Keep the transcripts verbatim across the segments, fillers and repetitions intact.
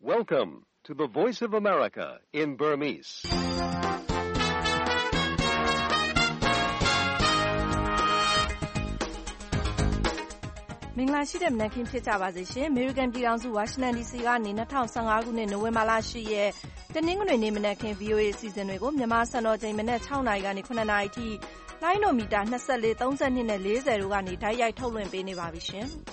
Welcome to the Voice of America in Burmese. ။မင်္ဂလာရှိတဲ့မနက်ခင်းဖြစ်ကြပါစေရှင်။ American ပြည်ထောင်စု Washington ဒီ စီ ကနေ၂၀၁၅ခုနှစ်နိုဝင်ဘာလ၈ရက်တနင်္ဂနွေနေ့မနက်ခင်း ဗွီအိုအေ အစီအစဉ်တွေကိုမြန်မာစံတော်ချိန်မနက်၆နာရီကနေ၇နာရီထိလိုင်းနိုမီတာ၂၄ ၃၂နဲ့၄၀တို့ကနေတိုက်ရိုက်ထုတ်လွှင့်ပေးနေပါပြီရှင်။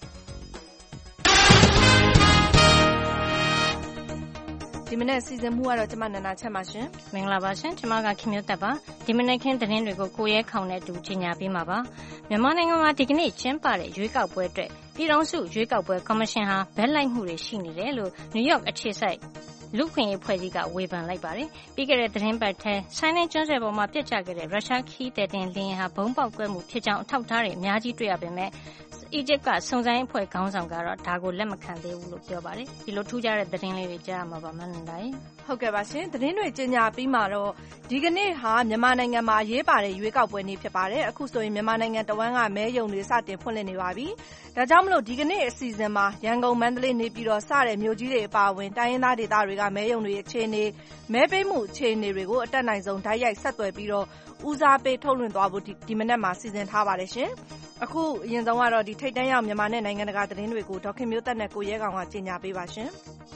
ဒီမနေ့စီစဉ်မှုကတော့ကျမနန္ဒာချက်ပါရှင်မင်္ဂလာပါရှင်ကျမကခင်မျိုးသက်ပါဒီမနေ့ခင်းသတင်းတွေကိုကိုရဲခေါင်နဲ့အတူကြီးညာပေးမှာပါမြန်မာနိုင်ငံမှာဒီကနေ့ကျင်းပတဲ့ရွေးကောက်ပွဲအတွက်ပြည်ထောင်စုရွေးကောက်ပွဲကော်မရှင်ဟာဘက်လိုက်မှုတွေရှိနေတယ်လို့နယူးယောက်အခြေစိုက်လူခွင့်ရေးဖွဲ့စည်းကဝေဖန်လိုက်ပါတယ်ပြီးခဲ့တဲ့သတင်းပတ်ထဲဆိုင်းနှင်းကျွန်းဆွယ်ပေါ်မှာပြစ်ကျခဲ့တဲ့ရုရှားခီးတဲ့တင်လင်းဟာဘုံပေါက်ကွဲမှုဖြစ်ကြောင်းအထောက်ထားတွေအများကြီးတွေ့ရပေမဲ့အီဂျစ်ကစုံစမ်းအဖွဲ့ခေါင်းဆောင်ကတော့ဒါကိုလက်မခံသေးဘူးလို့ပြောပါတယ်ဒီလိုထူးခြားတဲ့သတင်းလေးတွေကြားရမှာပါမနန္ဒာရေဟုတ်ကဲ့ပါရှင်သတင်းတွေကြေညာပြီးမှတော့ဒီကနေ့ဟာမြန်မာနိုင်ငံမှာရေးပါတဲ့ရွေးကောက်ပွဲနေ့ဖြစ်ပါတယ်အခုဆိုရင်မြန်မာနိုင်ငံတဝန်းကမဲရုံတွေစတင်ဖွင့်လှစ်နေပါပြီဒါကြောင့်မလို့ဒီကနေ့အစီအစဉ်မှာရန်ကုန်မန္တလေးနေပြည်တော်စတဲ့မြို့ကြီးတွေအပါအဝင်တိုင်းရင်းသားဒေသတွေကမဲရုံတွေအခြေအနေမဲပေးမှုအခြေအနေတွေကိုအတက်နိုင်ဆုံးဓာတ်ရိုက်ဆက်သွယ်ပြီးတော့ဦးစားပေးထုတ်လွှင့်သွားဖို့ဒီမနက်မှာစီစဉ်ထားပါတယ်ရှင်အခုအရင်ဆုံးကတော့ဒီထိတ်တန်းရောက်မြန်မာနဲ့နိုင်ငံတကာသတင်းတွေကိုဒေါက်ခင်မျိုးသက်နဲ့ကိုရဲကောင်ကကြေညာပေးပါရှင်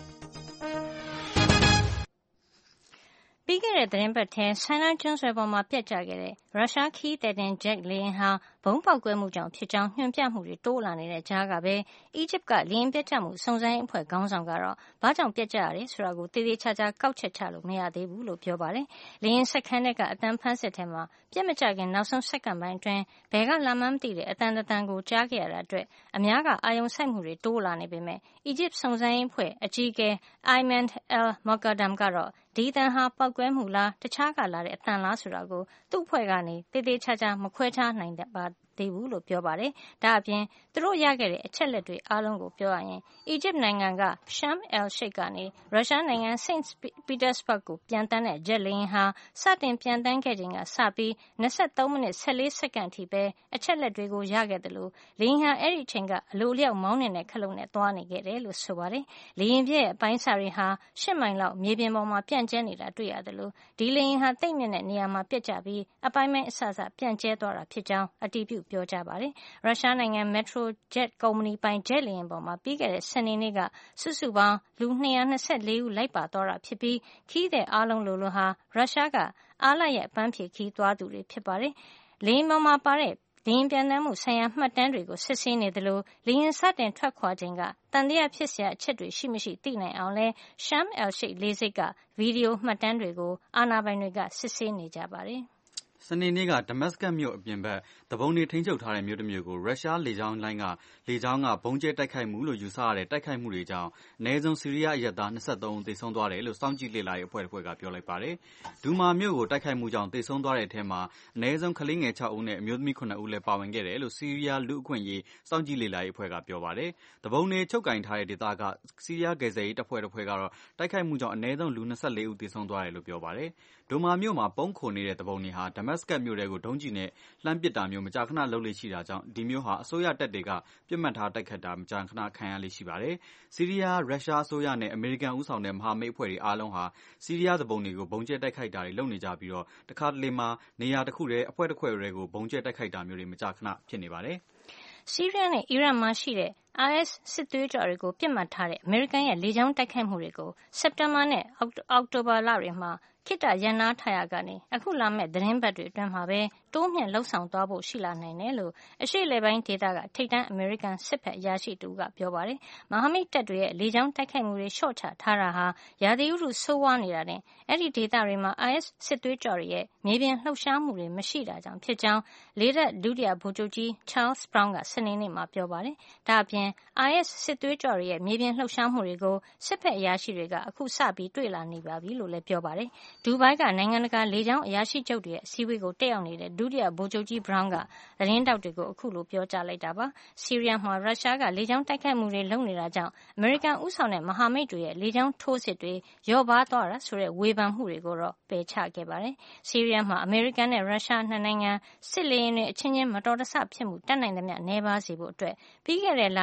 ပြီးခဲ့တဲ့သတင်းပတ်ထဲဆိုင်းနှင်းကျွန်းဆွယ်ပေါ်မှာပြတ်ကျခဲ့တဲ့ရုရှားခီးတဲ့တင်ဂျက်လေယာဉ်ဟာဘုံပေါက်ကွဲမှုကြောင့်ဖြစ်ကြောင်းညွှန်ပြမှုတွေတိုးလာနေတဲ့ကြားကပဲအီဂျစ်ကလေယာဉ်ပြတ်ကျမှုစုံစမ်းရေးအဖွဲ့ခေါင်းဆောင်ကတော့ဘာကြောင့်ပြတ်ကျရတယ်ဆိုတာကိုတည်တည်ချာချာကောက်ချက်ချလို့မရသေးဘူးလို့ပြောပါတယ်။လေယာဉ်စက်ခန်းထဲကအတန်ဖန်းစစ်ထဲမှာပြတ်မကျခင်နောက်ဆုံးစက္ကန့်ပိုင်းအတွင်းဘယ်ကလာမှန်းမသိတဲ့အတန်တန်ကိုကြားခဲ့ရတာအတွက်အများကအာရုံစိုက်မှုတွေတိုးလာနေပေမဲ့အီဂျစ်စုံစမ်းရေးအဖွဲ့အကြီးအကဲ Ayman al-Mokadam ကတော့ဒီအတန်ဟာပောက်ကွဲမှုလားတခြားကလာတဲ့အတန်လားဆိုတာကိုသူ့အဖွဲ့ကနေတည်တည်ချာချာမခွဲခြားနိုင်ပါသေးဘူးလို့ပြောပါတယ်။ဒါအပြင်သူတို့ရခဲ့တဲ့အချက်လက်တွေအားလုံးကိုပြောရရင်အီဂျစ်နိုင်ငံက Sharm el-Sheikh ကနေရုရှားနိုင်ငံ Saint Petersburg ကိုပြန်တန်းတဲ့ဂျက်လေယာဉ်ဟာစတင်ပြန်တန်းခဲ့ချိန်ကစပြီး၂၃မိနစ်၁၄စက္ကန့်အထိပဲအချက်လက်တွေကိုရခဲ့တယ်လို့လေယာဉ်ဟာအဲ့ဒီအချိန်ကအလိုအလျောက်မောင်းနေတဲ့ခလုတ်နဲ့သွားနေခဲ့တယ်လို့ဆိုပါတယ်။လေယာဉ်ပြည့်ရဲ့အပိုင်းစာတွေဟာ၈မိုင်လောက်မြေပြင်ပေါ်မှာပြန့်ကျဲနေတာတွေ့ရတယ်လို့ဒီလေယာဉ်ဟာတိတ်မြင့်တဲ့နေရာမှာပြတ်ကျပြီးအပိုင်းပိုင်းအဆအဆပြန့်ကျဲသွားတာဖြစ်ကြောင်းအတည်ပြုပြောကြားပါတယ်။ရုရှားနိုင်ငံ Metrojet ကုမ္ပဏီပိုင်ဂျက်လေယာဉ်ပေါ်မှာပြီးခဲ့တဲ့စနေနေ့ကစုစုပေါင်းလူ၂၂၄ဦးလိုက်ပါသွားတာဖြစ်ပြီးခီးတဲ့အားလုံးလိုလိုဟာရုရှားကအားလပ်ရက်ပန်းဖြေခီးသွားသူတွေဖြစ်ပါတယ်။လေယာဉ်ပေါ်မှာပါတဲ့လေယာဉ်ပြန်တန်းမှုဆိုင်ရာမှတ်တမ်းတွေကိုစစ်ဆေးနေတယ်လို့လေယာဉ်စတင်ထွက်ခွာချိန်ကတန်တရားဖြစ်စရာအချက်တွေရှိမရှိသိနိုင်အောင်လဲ Sharm el-Sheikh လေဆိပ်ကဗီဒီယိုမှတ်တမ်းတွေကိုအာဏာပိုင်တွေကစစ်ဆေးနေကြပါတယ်။စနေနေ့ကဒမတ်စကတ်မြို့အပြင်ဘက်တပုံတွေထိန်းချုပ်ထားတဲ့မြို့တစ်မြို့ကိုရုရှားလေကြောင်းလိုင်းကလေကြောင်းကဘုံကျဲတိုက်ခိုက်မှုလို့ယူဆရတဲ့တိုက်ခိုက်မှုတွေကြောင့်အနည်းဆုံးဆီးရီးယားအရက်သား၂၃ဦးသေဆုံးသွားတယ်လို့စောင့်ကြည့်လေ့လာရေးအဖွဲ့တစ်ဖွဲ့ကပြောလိုက်ပါတယ်။ဒူမာမြို့ကိုတိုက်ခိုက်မှုကြောင့်သေဆုံးသွားတဲ့အထက်မှာအနည်းဆုံးကလေးငယ်၆ဦးနဲ့အမျိုးသမီး၇ဦးလည်းပါဝင်ခဲ့တယ်လို့ဆီးရီးယားလူ့အခွင့်အရေးစောင့်ကြည့်လေ့လာရေးအဖွဲ့ကပြောပါတယ်။တပုံတွေချုပ်ကင်ထားတဲ့ဒေသကဆီးရီးယားကယ်ဆယ်ရေးတပ်ဖွဲ့တစ်ဖွဲ့ကတော့တိုက်ခိုက်မှုကြောင့်အနည်းဆုံးလူ၂၄ဦးသေဆုံးသွားတယ်လို့ပြောပါတယ်။ဒူမာမြို့မှာပုံခိုနေတဲ့တပုံတွေဟာဒမတ်စကတ်မြို့တွေကိုဒုံးကျည်နဲ့လှမ်းပစ်တာမျိုးမကြာခဏလုပ်လေ့ရှိတာကြောင့်ဒီမျိုးဟာအစိုးရတပ်တွေကပြစ်မှတ်ထားတိုက်ခတ်တာမကြာခဏခံရလေ့ရှိပါတယ်။ဆီးရီးယား၊ရုရှားအစိုးရနဲ့အမေရိကန်ဦးဆောင်တဲ့မဟာမိတ်အဖွဲ့တွေအားလုံးဟာဆီးရီးယားသူပုန်တွေကိုဘုံကျဲတိုက်ခိုက်တာတွေလုပ်နေကြပြီးတော့တခါတလေမှာနေရာတစ်ခုတည်းအဖွဲ့တစ်ဖွဲ့တွေကိုဘုံကျဲတိုက်ခိုက်တာမျိုးတွေမကြာခဏဖြစ်နေပါတယ်။ဆီးရီးယားနဲ့အီရတ်မှာရှိတဲ့ အိုင်အက်စ် စစ်သွေးကြွတွေကိုပြစ်မှတ်ထားတဲ့အမေရိကန်ရဲ့လေကြောင်းတိုက်ခိုက်မှုတွေကိုစက်တင်ဘာနဲ့အောက်တိုဘာလတွေမှာခေတ္တရပ်နားထားရာကနေအခုလာမယ့်သတင်းပတ်တွေအတွင်းမှာပဲတိုးမြှင့်လှုပ်ဆောင်သွားဖို့ရှိလာနိုင်တယ်လို့အရှေ့လေပိုင်းဒေသကထိပ်တန်းအမေရိကန်စစ်ဘက်အရာရှိတူကပြောပါတယ်။မဟာမိတ်တပ်တွေရဲ့လေကြောင်းတိုက်ခိုက်မှုတွေလျှော့ချထားတာဟာရာသီဥတုဆိုးဝါးနေတာနဲ့အဲ့ဒီဒေသတွေမှာ အိုင်အက်စ် စစ်သွေးကြွတွေရဲ့မြေပြင်လှုပ်ရှားမှုတွေမရှိတာကြောင့်ဖြစ်ကြောင်းလေတပ်ဒုတိယဗိုလ်ချုပ်ကြီး Charles Brown ကစနေနေ့မှာပြောပါတယ်။ဒါအပြင် အိုင်အက်စ် စစ်သွေးကြွတွေရဲ့မြေပြင်လှုပ်ရှားမှုတွေကိုစစ်ဘက်အရာရှိတွေကအခုစပြီးတွေ့လာနေပါပြီလို့လည်းပြောပါတယ်။ဒူဘိုင်းကနိုင်ငံတကာလေကြောင်းအရာရှိချုပ်တွေရဲ့အစည်းအဝေးကိုတက်ရောက်နေတဲ့ဒုတိယဗိုလ်ချုပ်ကြီး Brown ကသတင်းတောက်တွေကိုအခုလိုပြောကြားလိုက်တာပါ။ဆီးရီးယားမှာရုရှားကလေကြောင်းတိုက်ခိုက်မှုတွေလုပ်နေတာကြောင့်အမေရိကန်ဦးဆောင်တဲ့မဟာမိတ်တွေရဲ့လေကြောင်းထိုးစစ်တွေလျော့ပါးသွားတာဆိုတဲ့ဝေဖန်မှုတွေကိုတော့ပယ်ချခဲ့ပါတယ်။ဆီးရီးယားမှာအမေရိကန်နဲ့ရုရှားနှစ်နိုင်ငံစစ်လေယာဉ်တွေအချင်းချင်းမတော်တဆဖြစ်မှုတတ်နိုင်သမျှနည်းပါးစေဖို့အတွက်ပြီးခဲ့တဲ့လ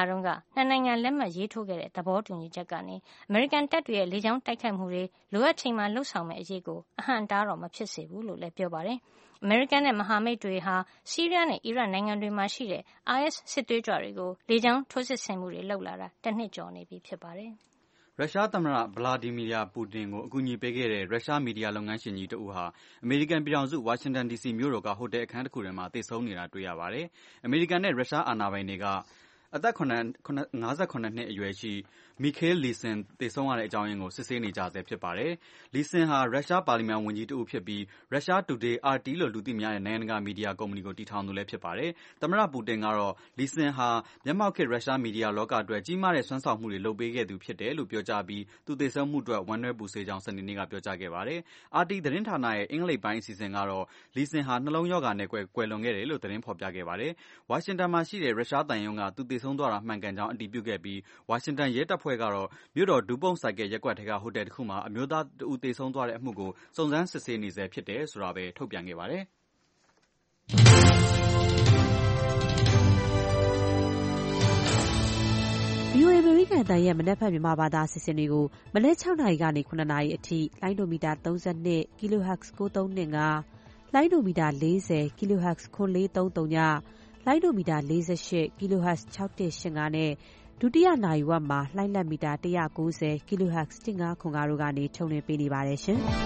တုန်းကနှစ်နိုင်ငံလက်မှတ်ရေးထိုးခဲ့တဲ့သဘောတူညီချက်ကနေအမေရိကန်တပ်တွေရဲ့လေကြောင်းတိုက်ခိုက်မှုတွေလိုအပ်ချိန်မှာလှုပ်ဆောင်မယ့်အရေးကိုအဟန့်အတားတော့မဖြစ်စေဘူးလို့လည်းပြောပါတယ်။အမေရိကန်နဲ့မဟာမိတ်တွေဟာဆီးရီးယားနဲ့အီရတ်နိုင်ငံတွေမှာရှိတဲ့ အိုင်အက်စ် စစ်သွေးကြွတွေကိုလေကြောင်းထိုးစစ်ဆင်မှုတွေလုပ်လာတာတနှစ်ကျော်နေပြီဖြစ်ပါတယ်။ရုရှားသမ္မတဗလာဒီမီယာပူတင်ကိုအကူအညီပေးခဲ့တဲ့ရုရှားမီဒီယာလုပ်ငန်းရှင်ကြီးတဦးဟာအမေရိကန်ပြည်ထောင်စုဝါရှင်တန်ဒီစီမြို့တော်ကဟိုတယ်အခန်းတစ်ခုထဲမှာသေဆုံးနေတာတွေ့ရပါတယ်။အမေရိကန်နဲ့ရုရှားအာဏာပိုင်တွေကအသက်ငါးဆယ့်ခုနှစ်နှစ်အရွယ်ရှိမီခေးလီဆင်သေဆုံးရတဲ့အကြောင်းရင်းကိုစစ်ဆေးနေကြဆဲဖြစ်ပါတယ်။လီဆင်ဟာရုရှားပါလီမန်ဝန်ကြီးတဦးဖြစ်ပြီးရုရှားတူဒေး အာတီ လို့လူသိများတဲ့နိုင်ငံတကာမီဒီယာကုမ္ပဏီကိုတည်ထောင်သူလည်းဖြစ်ပါတယ်။သမ္မတပူတင်ကတော့လီဆင်ဟာမျက်မှောက်ခေတ်ရုရှားမီဒီယာလောကအတွက်ကြီးမားတဲ့စွမ်းဆောင်မှုတွေလုပ်ပေးခဲ့သူဖြစ်တယ်လို့ပြောကြားပြီးသူသေဆုံးမှုအတွက်ဝမ်းနည်းပူဆွေးကြောင်းစနေနေ့ကပြောကြားခဲ့ပါတယ်။အာတီသတင်းဌာနရဲ့အင်္ဂလိပ်ပိုင်းအစီအစဉ်ကတော့လီဆင်ဟာနှလုံးရောဂါနဲ့ကွယ်လွန်ခဲ့တယ်လို့သတင်းဖော်ပြခဲ့ပါတယ်။ဝါရှင်တန်မှာရှိတဲ့ရုရှားသံရုံးကသူသေဆုံးသွားတာမှန်ကန်ကြောင်းအတည်ပြုခဲ့ပြီးဝါရှင်တန်ရဲတပ်ဖွဲ့ကတော့မြို့တော်ဒူပုံဆိုင်ကယ်ရပ်ကွက်ထဲကဟိုတယ်တစ်ခုမှာအမျိုးသားတဦးသေဆုံးသွားတဲ့အမှုကိုစုံစမ်းစစ်ဆေးနေဆဲဖြစ်တယ်ဆိုတာပဲထုတ်ပြန်ခဲ့ပါတယ်။ဗွီအိုအေ အမေရိကန်အသံရဲ့မနက်ဖြန်မြန်မာဘာသာအစီအစဉ်တွေကိုမနက်၆နာရီကနေ၇နာရီအထိလိုင်းဒိုမီတာသုံး၂ kilohertz ၉၃၂၅ လိုင်းဒိုမီတာ၄၀ kilohertz ခွန်၄၃၃ည လိုင်းဒိုမီတာ၄၈ kilohertz ၆၁၈၅နဲ့ဒုတိယနာရီဝက်မှာလှိုင်းလက်မီတာ၁၉၀ kilohertz ၁၅ခွန်၅တို့ကနေထုတ်လွှင့်ပေးနေပါတယ်ရှင်။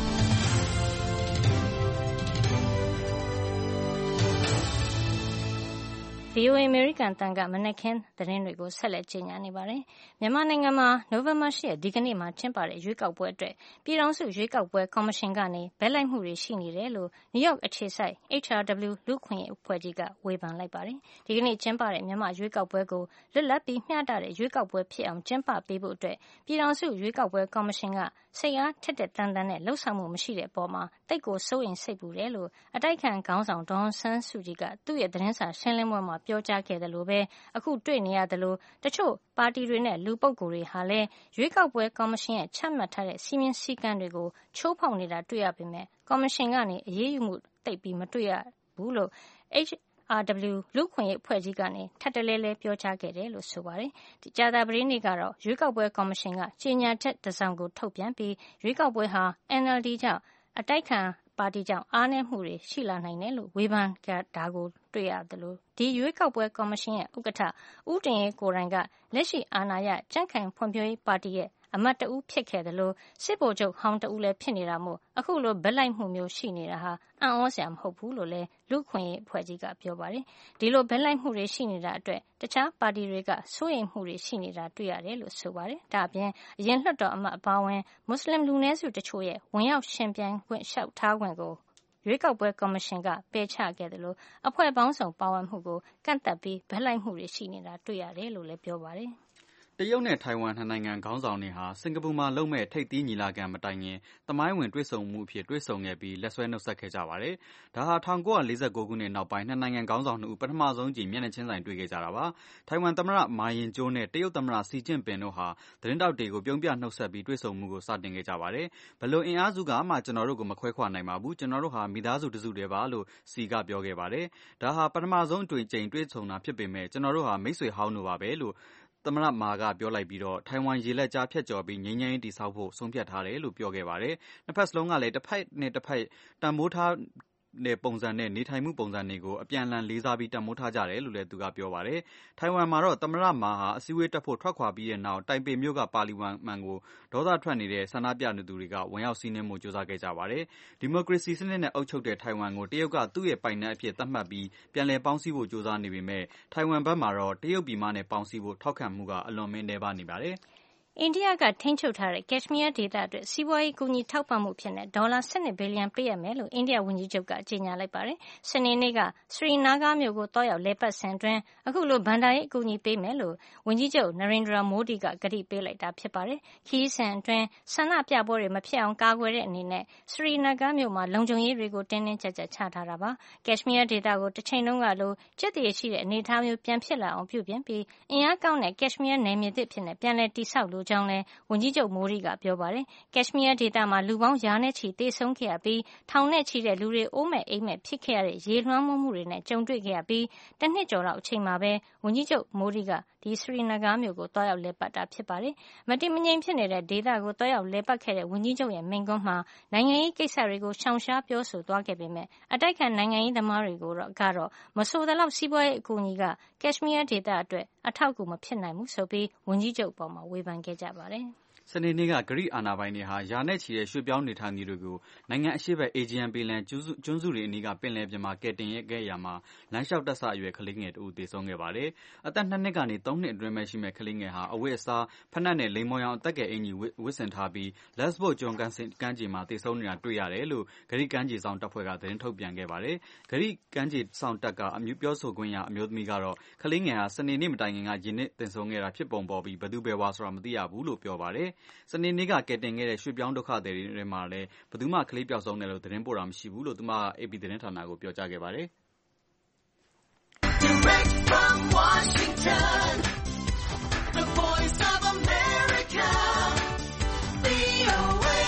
ဗွီအိုအေ အမေရိကန်အသံကမနက်ခင်းသတင်းတွေကိုဆက်လက်ကြေညာနေပါတယ်။မြန်မာနိုင်ငံမှာနိုဝင်ဘာ၈ရက်ဒီကနေ့မှာကျင်းပတဲ့ရွေးကောက်ပွဲအတွက်ပြည်ထောင်စုရွေးကောက်ပွဲကော်မရှင်ကနေဘက်လိုက်မှုတွေရှိနေတယ်လို့နယူးယောက်အခြေစိုက် H R W လူ့အခွင့်အရေးအဖွဲ့ကြီးကဝေဖန်လိုက်ပါတယ်။ဒီကနေ့ကျင်းပတဲ့မြန်မာရွေးကောက်ပွဲကိုလွတ်လပ်ပြီးမျှတတဲ့ရွေးကောက်ပွဲဖြစ်အောင်ကျင်းပပေးဖို့အတွက်ပြည်ထောင်စုရွေးကောက်ပွဲကော်မရှင်ကစိတ်အားထက်တဲ့တန်တန်နဲ့လှုပ်ဆောင်မှုမရှိတဲ့အပေါ်မှာတိတ်ကိုစိုးရိမ်စိတ်ပူတယ်လို့အတိုက်ခံခေါင်းဆောင်ဒေါ်အောင်ဆန်းစုကြည်ကသူ့ရဲ့သတင်းစာရှင်းလင်းပွဲမှာပြောကြားခဲ့တယ်လို့ပဲအခုတွေ့နေရတယ်လို့တချို့ပါတီတွေနဲ့လူပုဂ္ဂိုလ်တွေဟာလည်းရွေးကောက်ပွဲကော်မရှင်ရဲ့ချမှတ်ထားတဲ့စီမင်းစည်းကမ်းတွေကိုချိုးဖောက်နေတာတွေ့ရပေမဲ့ကော်မရှင်ကနေအရေးယူမှုတိတ်ပြီးမတွေ့ရဘူးလို့ H R W လူ့အခွင့်အရေးအဖွဲ့ကြီးကနေထပ်တလဲလဲပြောကြားခဲ့တယ်လို့ဆိုပါတယ်။ဒီကြာသပတေးနေ့ကတော့ရွေးကောက်ပွဲကော်မရှင်ကကြေညာချက်တစ်စောင်ကိုထုတ်ပြန်ပြီးရွေးကောက်ပွဲဟာ N L D ကြောင့်အတိုက်ခံပါတီကြောင့်အားနည်းမှုတွေရှိလာနိုင်တယ်လို့ဝေဖန်တာကိုတွေ့ရတယ်လို့ဒီရွေးကောက်ပွဲကော်မရှင်ရဲ့ဥက္ကဋ္ဌဦးတင်အေးကိုယ်တိုင်ကလက်ရှိအာဏာရကြံ့ခိုင်ဖွံ့ဖြိုးရေးပါတီရဲ့အမတ်တဦးဖြစ်ခဲ့တယ်လို့စစ်ဗိုလ်ချုပ်ဟောင်းတဦးလည်းဖြစ်နေတာမို့အခုလိုဘက်လိုက်မှုမျိုးရှိနေတာဟာအံ့ဩစရာမဟုတ်ဘူးလို့လည်းလူ့ခွင့်ရေးအဖွဲ့ကြီးကပြောပါတယ်ဒီလိုဘက်လိုက်မှုတွေရှိနေတာအတွက်တခြားပါတီတွေကစိုးရိမ်မှုတွေရှိနေတာတွေ့ရတယ်လို့ဆိုပါတယ်ဒါအပြင်အရင်လွှတ်တော်အမတ်အပါအဝင်မွတ်စလင်လူနည်းစုတချို့ရဲ့ဝင်ရောက်ရှင်ပြိုင်ခွင့်လျှောက်ထားခွင့်ကိုရွေးကောက်ပွဲကော်မရှင်ကပယ်ချခဲ့တယ်လို့အဖွဲ့ပေါင်းစုံပါဝင်မှုကိုကန့်သတ်ပြီးဘက်လိုက်မှုတွေရှိနေတာတွေ့ရတယ်လို့လည်းပြောပါတယ်။တရုတ်နဲ့ထိုင်ဝမ်နှစ်နိုင်ငံခေါင်းဆောင်တွေဟာစင်ကာပူမှာလုပ်မဲ့ထိပ်သီးညီလာခံမတိုင်ခင်သမိုင်းဝင်တွေ့ဆုံမှုအဖြစ်တွေ့ဆုံခဲ့ပြီးလက်ဆွဲနှုတ်ဆက်ခဲ့ကြပါတယ်။ဒါဟာ၁၉၄၉ခုနှစ်နောက်ပိုင်းနှစ်နိုင်ငံခေါင်းဆောင်နှစ်ဦးပထမဆုံးကြိမ်မျက်နှာချင်းဆိုင်တွေ့ခဲ့ကြတာပါ။ထိုင်ဝမ်သမ္မတမာရင်ကျိုးနဲ့တရုတ်သမ္မတစီကျင့်ပင်တို့ဟာသတင်းတောက်တွေကိုပြုံးပြနှုတ်ဆက်ပြီးတွေ့ဆုံမှုကိုစတင်ခဲ့ကြပါတယ်။ဘယ်လိုအင်အားစုကမှကျွန်တော်တို့ကိုမခွဲခွာနိုင်ပါဘူး။ကျွန်တော်တို့ဟာမိသားစုတစုတည်းပါလို့စီကပြောခဲ့ပါတယ်။ဒါဟာပထမဆုံးအကြိမ်တွေ့ဆုံတာဖြစ်ပေမဲ့ကျွန်တော်တို့ဟာမိတ်ဆွေဟောင်းတို့ပါပဲလို့သမ္မတမာကပြောလိုက်ပြီးတော့ထိုင်ဝမ်ရေလက်ကြားဖြတ်ကျော်ပြီးငြိမ်းချမ်းရေးတည်ဆောက်ဖို့ဆုံးဖြတ်ထားတယ်လို့ပြောခဲ့ပါတယ်။နှစ်ဖက်စလုံးကလည်းတစ်ဖက်နဲ့တစ်ဖက်တန်ဖိုးထားတဲ့ပုံစံနဲ့နေထိုင်မှုပုံစံတွေကိုအပြန်အလှန်လေးစားပြီးတန်ဖိုးထားကြတယ်လို့လည်းသူကပြောပါတယ်။ထိုင်ဝမ်မှာတော့သမ္မတမာဟာအစည်းအဝေးတက်ဖို့ထွက်ခွာပြီးတဲ့နောက်တိုင်ပေမြို့ကပါလီမန်ကိုဒေါသထွက်နေတဲ့ဆန္ဒပြနေသူတွေကဝင်ရောက်စီးနင်းမှုကြိုးစားခဲ့ကြပါတယ်။ဒီမိုကရေစီစနစ်နဲ့အုပ်ချုပ်တဲ့ထိုင်ဝမ်ကိုတရုတ်ကသူ့ရဲ့ပိုင်နက်အဖြစ်သတ်မှတ်ပြီးပြန်လည်ပေါင်းစည်းဖို့ကြိုးစားနေပေမဲ့ထိုင်ဝမ်ဘက်မှာတော့တရုတ်ပြည်မနဲ့ပေါင်းစည်းဖို့ထောက်ခံမှုကအလွန်မင်းနည်းပါးနေပါတယ်။အိန္ဒိယကထိန်းချုပ်ထားတဲ့ကက်ရှ်မီးယားဒေသအတွက်စီးပွားရေးကူညီထောက်ပံ့မှုအဖြစ်ဒေါ်လာ၁၂ဘီလီယံပေးအပ်မယ်လို့အိန္ဒိယဝန်ကြီးချုပ်ကကြေညာလိုက်ပါတယ်။စနေနေ့ကစရီနာဂါမြို့ကိုသွားရောက်လည်ပတ်စဉ်အတွင်းအခုလိုဘဏ္ဍာရေးအကူအညီပေးမယ်လို့ဝန်ကြီးချုပ်နရိန်ဒရာမိုဒီကကတိပေးလိုက်တာဖြစ်ပါတယ်။ခရီးစဉ်အတွင်းဆန္ဒပြပွဲတွေမဖြစ်အောင်ကာကွယ်တဲ့အနေနဲ့စရီနာဂါမြို့မှာလုံခြုံရေးတွေကိုတင်းတင်းကျပ်ကျပ်ချထားတာပါ။ကက်ရှ်မီးယားဒေသကိုတစ်ချိန်လုံးကလိုကြက်တရေရှိတဲ့အနေအထားမျိုးပြန်ဖြစ်လာအောင်ပြုပြင်ပြီးအင်အားကောင်းတဲ့ကက်ရှ်မီးယားနယ်မြေသစ်ဖြစ်ပြန်လည်တည်ဆောက်လိုကြောင်းလည်းဝန်ကြီးချုပ်မိုဒီကပြောပါတယ်။ကက်ရှ်မီးယားဒေသမှာလူပေါင်းရာနဲ့ချီသေဆုံးခဲ့ရပြီးထောင်နဲ့ချီတဲ့လူတွေအိုးမဲ့အိမ်မဲ့ဖြစ်ခဲ့ရတဲ့ရေလွှမ်းမိုးမှုတွေနဲ့ကြုံတွေ့ခဲ့ရပြီးတစ်နှစ်ကျော်လောက်အချိန်မှာပဲဝန်ကြီးချုပ်မိုဒီကဒီဒီစရီနဂါမြို့ကိုသွားရောက်လည်ပတ်တာဖြစ်ပါတယ်။မတည်မငြိမ်ဖြစ်နေတဲ့ဒေသကိုသွားရောက်လည်ပတ်ခဲ့တဲ့ဝန်ကြီးချုပ်ရဲ့မိန့်ခွန်းမှာနိုင်ငံရေးကိစ္စတွေကိုရှောင်ရှားပြောဆိုသွားခဲ့ပေမဲ့အတိုက်ခံနိုင်ငံရေးသမားတွေကိုကတော့မဆိုသလောက်စီးပွားရေးအကူအညီကကက်ရှ်မီးယားဒေသအတွက်အထောက်အကူမဖြစ်နိုင်ဘူးဆိုပြီးဝန်ကြီးချုပ်အပေါ်ဝေဖန်ခဲ့ကြပါတယ်။စနေနေ့ကဂရိအာဏာပိုင်တွေဟာရာနဲ့ချီတဲ့ရွှေ့ပြောင်းနေထိုင်သူတွေကိုနိုင်ငံအရှေ့ဘက်အေဂျီယန်ပင်လယ်ကျွန်းစုတွေအနီးကပင်လယ်ပြင်မှာကယ်တင်ခဲ့ရာမှာလမ်းလျှောက်တက်စအရွယ်ကလေးငယ်တဦးသေဆုံးခဲ့ပါတယ်။အသက်နှစ်နှစ်ကနေသုံးနှစ်အတွင်းပဲရှိမဲ့ကလေးငယ်ဟာအဝတ်အစားဖိနပ်နဲ့လိမ္မော်ရောင်အသက်ကယ်အင်ကြီးဝတ်ဆင်ထားပြီး Lesbos ကျွန်းကမ်းခြေမှာသေဆုံးနေတာတွေ့ရတယ်လို့ဂရိကမ်းခြေစောင့်တပ်ဖွဲ့ကသတင်းထုတ်ပြန်ခဲ့ပါတယ်။ဂရိကမ်းခြေစောင့်တပ်ကပြောဆိုခွင့်ရအမျိုးသမီးကတော့ကလေးငယ်ဟာစနေနေ့မတိုင်ခင်ကရေနစ်သေဆုံးခဲ့တာဖြစ်ပုံပေါ်ပြီးဘယ်သူဘယ်ဝါဆိုတာမသိရဘူးလို့ပြောပါတယ်။စနေနေ့ကကယ်တင်ခဲ့တဲ့ရွှေ့ပြောင်းဒုက္ခသည်တွေမှာလည်းဘယ်သူမှကလေးပျောက်ဆုံးတယ်လို့သတင်းပို့တာမရှိဘူးလို့သူမက အေပီ သတင်းဌာနကိုပြောကြားခဲ့ပါတယ်။ Direct from Washington, the Voice of America, ဗွီအိုအေ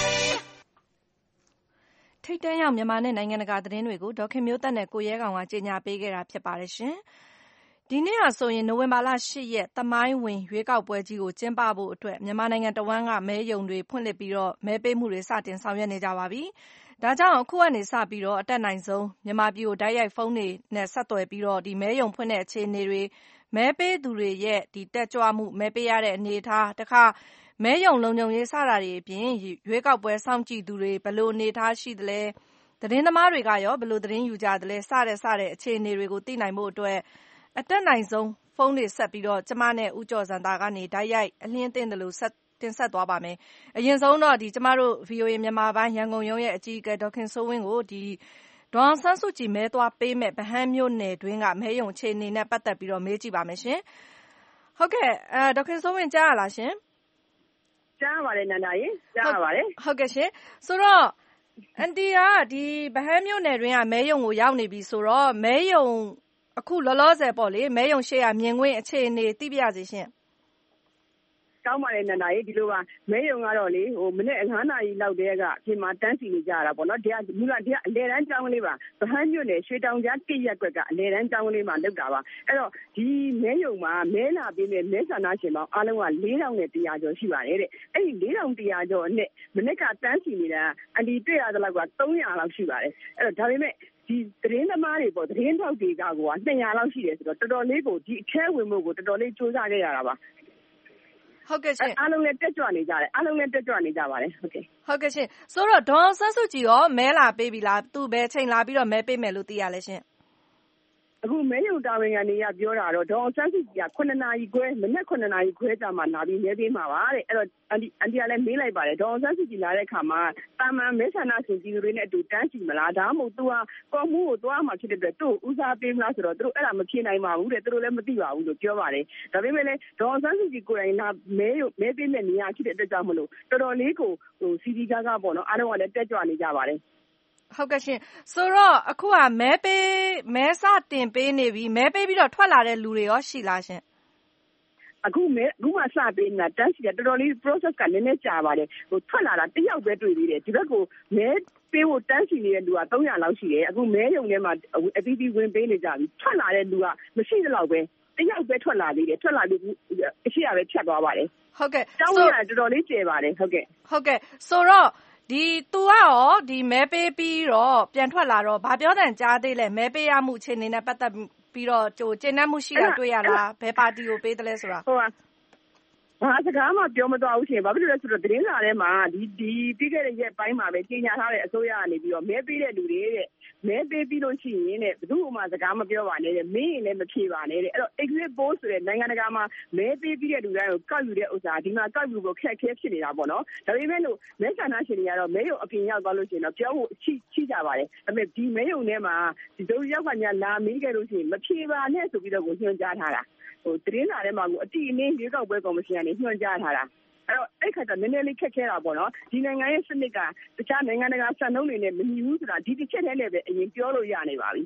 ထိပ်တန်းရောက်မြန်မာနဲ့နိုင်ငံတကာသတင်းတွေကိုဒေါ်ခင်မျိုးသက်နဲ့ကိုရဲကောင်ကကြေညာပေးခဲ့တာဖြစ်ပါတယ်ရှင်။ဒီနေ့ဟာဆိုရင်နိုဝင်ဘာလ၈ရက်သမိုင်းဝင်ရွေးကောက်ပွဲကြီးကိုကျင်းပဖို့အတွက်မြန်မာနိုင်ငံတဝန်းကမဲရုံတွေဖွင့်လှစ်ပြီးတော့မဲပေးမှုတွေစတင်ဆောင်ရွက်နေကြပါပြီ။ဒါကြောင့်အခုကနေစပြီးတော့အတက်နိုင်ဆုံးမြန်မာပြည်ကိုတိုက်ရိုက်ဖုန်းတွေနဲ့ဆက်သွယ်ပြီးတော့ဒီမဲရုံဖွင့်တဲ့အခြေအနေတွေမဲပေးသူတွေရဲ့ဒီတက်ကြွမှုမဲပေးရတဲ့အနေအထားတခါမဲရုံလုံခြုံရေးစတာတွေအပြင်ရွေးကောက်ပွဲစောင့်ကြည့်သူတွေဘယ်လိုအနေအထားရှိသလဲသတင်းသမားတွေကရောဘယ်လိုသတင်းယူကြသလဲစတဲ့စတဲ့အခြေအနေတွေကိုသိနိုင်ဖို့အတွက်အတက်နိုင်ဆုံးဖုန်းတွေဆက်ပြီးတော့ကျမနဲ့ဦးကျော်စံသားကနေတိုက်ရိုက်အလင်းသိတယ်လို့ဆက်တင်ဆက်သွားပါမယ်။အရင်ဆုံးတော့ဒီကျမတို့ ဗွီအိုအေ မြန်မာပိုင်းရန်ကုန်ရုံးရဲ့အကြီးအကဲဒေါက်ခင်စိုးဝင်းကိုဒီဒေါ်အောင်ဆန်းစုကြည်မဲသွားပေးမဲ့ဗဟန်းမြို့နယ်တွင်းကမဲရုံအခြေအနေနဲ့ပတ်သက်ပြီးတော့မေးကြည့်ပါမယ်ရှင်။ဟုတ်ကဲ့အဲဒေါက်ခင်စိုးဝင်းကြားရလားရှင်။ကြားပါတယ်နန္ဒာရေကြားရပါတယ်။ဟုတ်ကဲ့ရှင်။ဆိုတော့အန်တီကဒီဗဟန်းမြို့နယ်တွင်းကမဲရုံကိုရောက်နေပြီဆိုတော့မဲရုံအခုလောလောဆယ်ပေါ့လေမဲယုံရှေ့ရမြင်ကွင်းအခြေအနေသိပြရစီရှင်ကောင်းပါတယ်နန္ဒာရေဒီလိုပါမဲယုံကတော့လေဟိုမနေ့ငါးနာရီလောက်တည်းကအပြင်မှာတန်းစီနေကြတာပေါ့နော်ဒီကမူလဒီကအလဲတန်းကျောင်းလေးပါဗဟန်းမြို့နယ်ရွှေတောင်ကြားတိရက်ကွက်ကအလဲတန်းကျောင်းလေးမှာလောက်တာပါအဲ့တော့ဒီမဲယုံမှာမဲလာပေးမဲ့မဲဆန္ဒရှင်ပေါင်းအားလုံးကလေးထောင်နဲ့တရာကျော်ရှိပါတယ်တဲ့အဲ့ဒီလေးထောင်တရာကျော်နဲ့မနေ့ကတန်းစီနေတာအန်ဒီတွေ့ရတဲ့လောက်ကသုံးရာလောက်ရှိပါတယ်အဲ့တော့ဒါပေမဲ့ဒီသတင်းသမားတွေပေါ့သတင်းထောက်တွေကကွာနှစ်ရာလောက်ရှိတယ်ဆိုတော့တော်တော်လေးကိုဒီအခဲဝင်မှုကိုတော်တော်လေးစူးစမ်းခဲ့ရတာပါဟုတ်ကဲ့ရှင်အားလုံးလည်းတက်ကြွနေကြတယ်အားလုံးလည်းတက်ကြွနေကြပါတယ်ဟုတ်ကဲ့ဟုတ်ကဲ့ရှင်ဆိုတော့ဒေါ်ဆန်းစုကြည်ရောမဲလာပေးပြီလားသူ့ဘယ်ချိန်လာပြီးတော့မဲပေးမယ်လို့သိရလဲရှင်အခုမဲယုံတာဝန်ခံတွေကပြောတာတော့ဒေါ်အောင်ဆန်းစုကြည်ကခုနှစ်နာရီခွဲမနက်ခုနှစ်နာရီခွဲကြာမှလာပြီးမဲပေးမှာပါတဲ့အဲ့တော့အန်ဒီအန်ဒီကလည်းမေးလိုက်ပါတယ်ဒေါ်အောင်ဆန်းစုကြည်လာတဲ့အခါမှာတာမန်မဲဆန္ဒရှင်ကြီးတွေနဲ့အတူတန်းစီမလားဒါမှမဟုတ်သူကကော်မှုကိုသွားမှဖြစ်တဲ့အတွက်သူ့ဦးစားပေးမလားဆိုတော့သူတို့အဲ့ဒါမဖြေနိုင်ပါဘူးတဲ့သူတို့လည်းမသိပါဘူးလို့ပြောပါတယ်ဒါပေမဲ့လည်းဒေါ်အောင်ဆန်းစုကြည်ကိုယ်တိုင်လာမဲယုံမဲပေးမဲ့နေရာဖြစ်တဲ့အတွက်ကြောင့်မလို့တော်တော်လေးကိုဟိုစီစီကားကားပေါ့နော်အားလုံးကလည်းတက်ကြွနေကြပါတယ်ဟုတ်ကဲ့ရှင်ဆိုတော့အခုကမဲပေးမဲစတင်ပေးနေပြီမဲပေးပြီးတော့ထွက်လာတဲ့လူတွေရောရှိလားရှင်အခုမဲအခုမှစပေးနေတာတန်းစီကတော်တော်လေး process ကနည်းနည်းကြာပါတယ်ဟိုထွက်လာတာတစ်ယောက်ပဲတွေ့သေးတယ်ဒီဘက်ကိုမဲပေးဖို့တန်းစီနေတဲ့လူကသုံးရာလောက်ရှိတယ်အခုမဲရုံထဲမှာအသီးသီးဝင်ပေးနေကြပြီထွက်လာတဲ့လူကမရှိသလောက်ပဲတစ်ယောက်ပဲထွက်လာသေးတယ်ထွက်လာပြီးအရှိရပဲဖြတ်သွားပါတယ်ဟုတ်ကဲ့တောင်းရတော်တော်လေးကျေပါတယ်ဟုတ်ကဲ့ဟုတ်ကဲ့ဆိုတော့ဒီသူကရောဒီမဲပေးပြီးတော့ပြန်ထွက်လာတော့ဗာပြောတဲ့ကြားသေးလဲမဲပေးရမှုအခြေအနေနဲ့ပတ်သက်ပြီးတော့ဟိုကျင့်တတ်မှုရှိတာတွေ့ရလားဘယ်ပါတီကိုပေးတယ်လဲဆိုတာဟုတ်ပါဘာစကားမှပြောမသွားဘူးရှင်ဘာဖြစ်လို့လဲဆိုတော့သတင်းစာထဲမှာဒီဒီပြီးခဲ့တဲ့ရက်ပိုင်းမှာပဲကြီးညာထားတဲ့အစိုးရကနေပြီးတော့မဲပေးတဲ့လူတွေတဲ့မဲပေးပြီးလို့ရှိရင်တဲ့ဘယ်သူမှစကားမပြောပါနဲ့တဲ့မင်းရင်လည်းမဖြေပါနဲ့တဲ့အဲ့တော့ exit poll ဆိုတဲ့နိုင်ငံတကာမှာမဲပေးပြီးတဲ့လူတိုင်းကိုကောက်ယူတဲ့ဥစ္စာဒီမှာကောက်ယူဖို့ခက်ခဲဖြစ်နေတာပေါ့နော်ဒါပေမဲ့လို့မဲဆန္ဒရှင်တွေကတော့မဲရုံအပြင်ရောက်သွားလို့ရှိရင်တော့ပြောဖို့ရှိရှိကြပါတယ်ဒါပေမဲ့ဒီမဲရုံထဲမှာဒီတို့ရောက်ကညာလာမေးခဲ့လို့ရှိရင်မဖြေပါနဲ့ဆိုပြီးတော့ကိုညွှန်ကြားထားတာဟိုသတင်းစာထဲမှာကိုအတိအနည်းရွေးကောက်ပွဲကော်မရှင်ကနေညွှန်ကြားထားတာအဲ့တော့အဲ့ခါကျနည်းနည်းလေးခက်ခဲတာပေါ့နော်ဒီနိုင်ငံရဲ့စနစ်ကတခြားနိုင်ငံတကာစံနှုန်းတွေနဲ့မညီဘူးဆိုတာဒီတစ်ချက်တည်းနဲ့ပဲအရင်ပြောလို့ရနေပါပြီ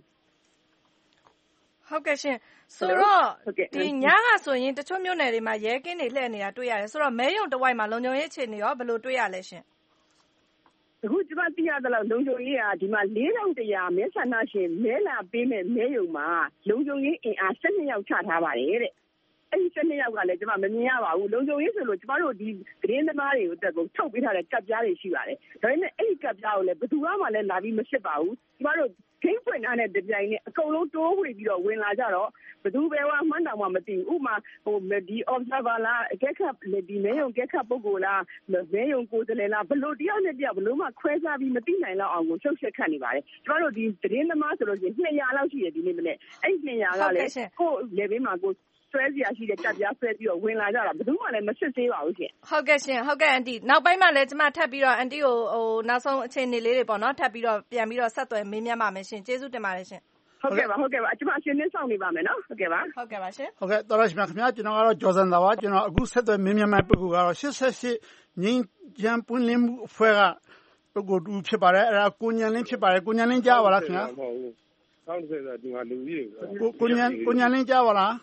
ဟုတ်ကဲ့ရှင်ဆိုတော့ဒီညကဆိုရင်တချို့မြို့နယ်တွေမှာရဲကင်းတွေလှည့်နေတာတွေ့ရတယ်ဆိုတော့မဲရုံတဝိုက်မှာလုံခြုံရေးအခြေအနေရောဘယ်လိုတွေ့ရလဲရှင်အခုကျမသိရသလောက်လုံခြုံရေးကဒီမှာလေးထောင်တရာမဲဆန္ဒရှင်မဲလာပေးမဲ့မဲရုံမှာလုံခြုံရေးအင်အား၁၂ယောက်ချထားပါတယ်တဲ့အဲ့ဒီ၁၂ယောက်ကလည်းကျမမမြင်ရပါဘူးလုံခြုံရေးဆိုလို့ကျမတို့ဒီသတင်းသမားတွေကိုတက်ကိုထုတ်ပေးထားတဲ့ကပ်ပြားတွေရှိပါတယ်ဒါပေမဲ့အဲ့ဒီကပ်ပြားကိုလည်းဘယ်သူမှလည်းလာပြီးမစစ်ပါဘူးကျမတို့ခင်းဖွင့်ထားတဲ့တပြိုင်နဲ့အကုန်လုံးတိုးဝှေ့ပြီးတော့ဝင်လာကြတော့ဘယ်သူပဲဝမှန်းတောင်မှမသိဘူးဥမာဟိုဒီ observer လားအကဲခတ်ဒီမဲယုံကဲခတ်ပုဂ္ဂိုလ်လားမဲယုံကိုယ်စားလှယ်လားဘလို့တယောက်နဲ့တယောက်ဘလို့မှခွဲခြားပြီးမသိနိုင်တော့အောင်ကိုရှုပ်ရှက်ခတ်နေပါတယ်ကျမတို့ဒီသတင်းသမားဆိုလို့ရှိရင်နှစ်ရာလောက်ရှိတယ်ဒီနေ့မနေ့အဲ့ဒီနှစ်ရာကလည်းကိုယ်လေဘေးမှာကိုဆွဲစရာရှိတဲ့ကပ်ပြားဆွဲပြီးတော့ဝင်လာကြတာဘယ်သူမှလည်းမစစ်သေးပါဘူးရှင်ဟုတ်ကဲ့ရှင်ဟုတ်ကဲ့အန်တီနောက်ပိုင်းမှာလည်းကျမထပ်ပြီးတော့အန်တီကိုဟိုနောက်ဆုံးအခြေအနေလေးတွေပေါ့နော်ထပ်ပြီးတော့ပြန်ပြီးတော့ဆက်သွယ်မေးမြန်းပါမယ်ရှင်ကျေးဇူးတင်ပါတယ်ရှင်ဟုတ်ကဲ့ပါဟုတ်ကဲ့ပါကျမအရှင်းလင်းဆောင်နေပါမယ်နော်ဟုတ်ကဲ့ပါဟုတ်ကဲ့ပါရှင်ဟုတ်ကဲ့တော်ရရှိမြခင်ဗျာကျွန်တော်ကတော့ဂျော်စန်သာပါကျွန်တော်အခုဆက်သွယ်မေးမြန်းမယ့်ပုဂ္ဂိုလ်ကတော့ရှစ်ဆယ့်ရှစ်ငင်းကြံပွင့်လင်းမှုအဖွဲ့ကပုဂ္ဂိုလ်တူဖြစ်ပါတယ်အဲ့ဒါကိုညံလင်းဖြစ်ပါတယ်ကိုညံလင်းကြားပါလားခင်ဗျာဟုတ်ဟုတ်ဆောင်းဆက်တာဒီမှာလူကြီးကိုကိုညံကိုညံလင်းကြားပါလား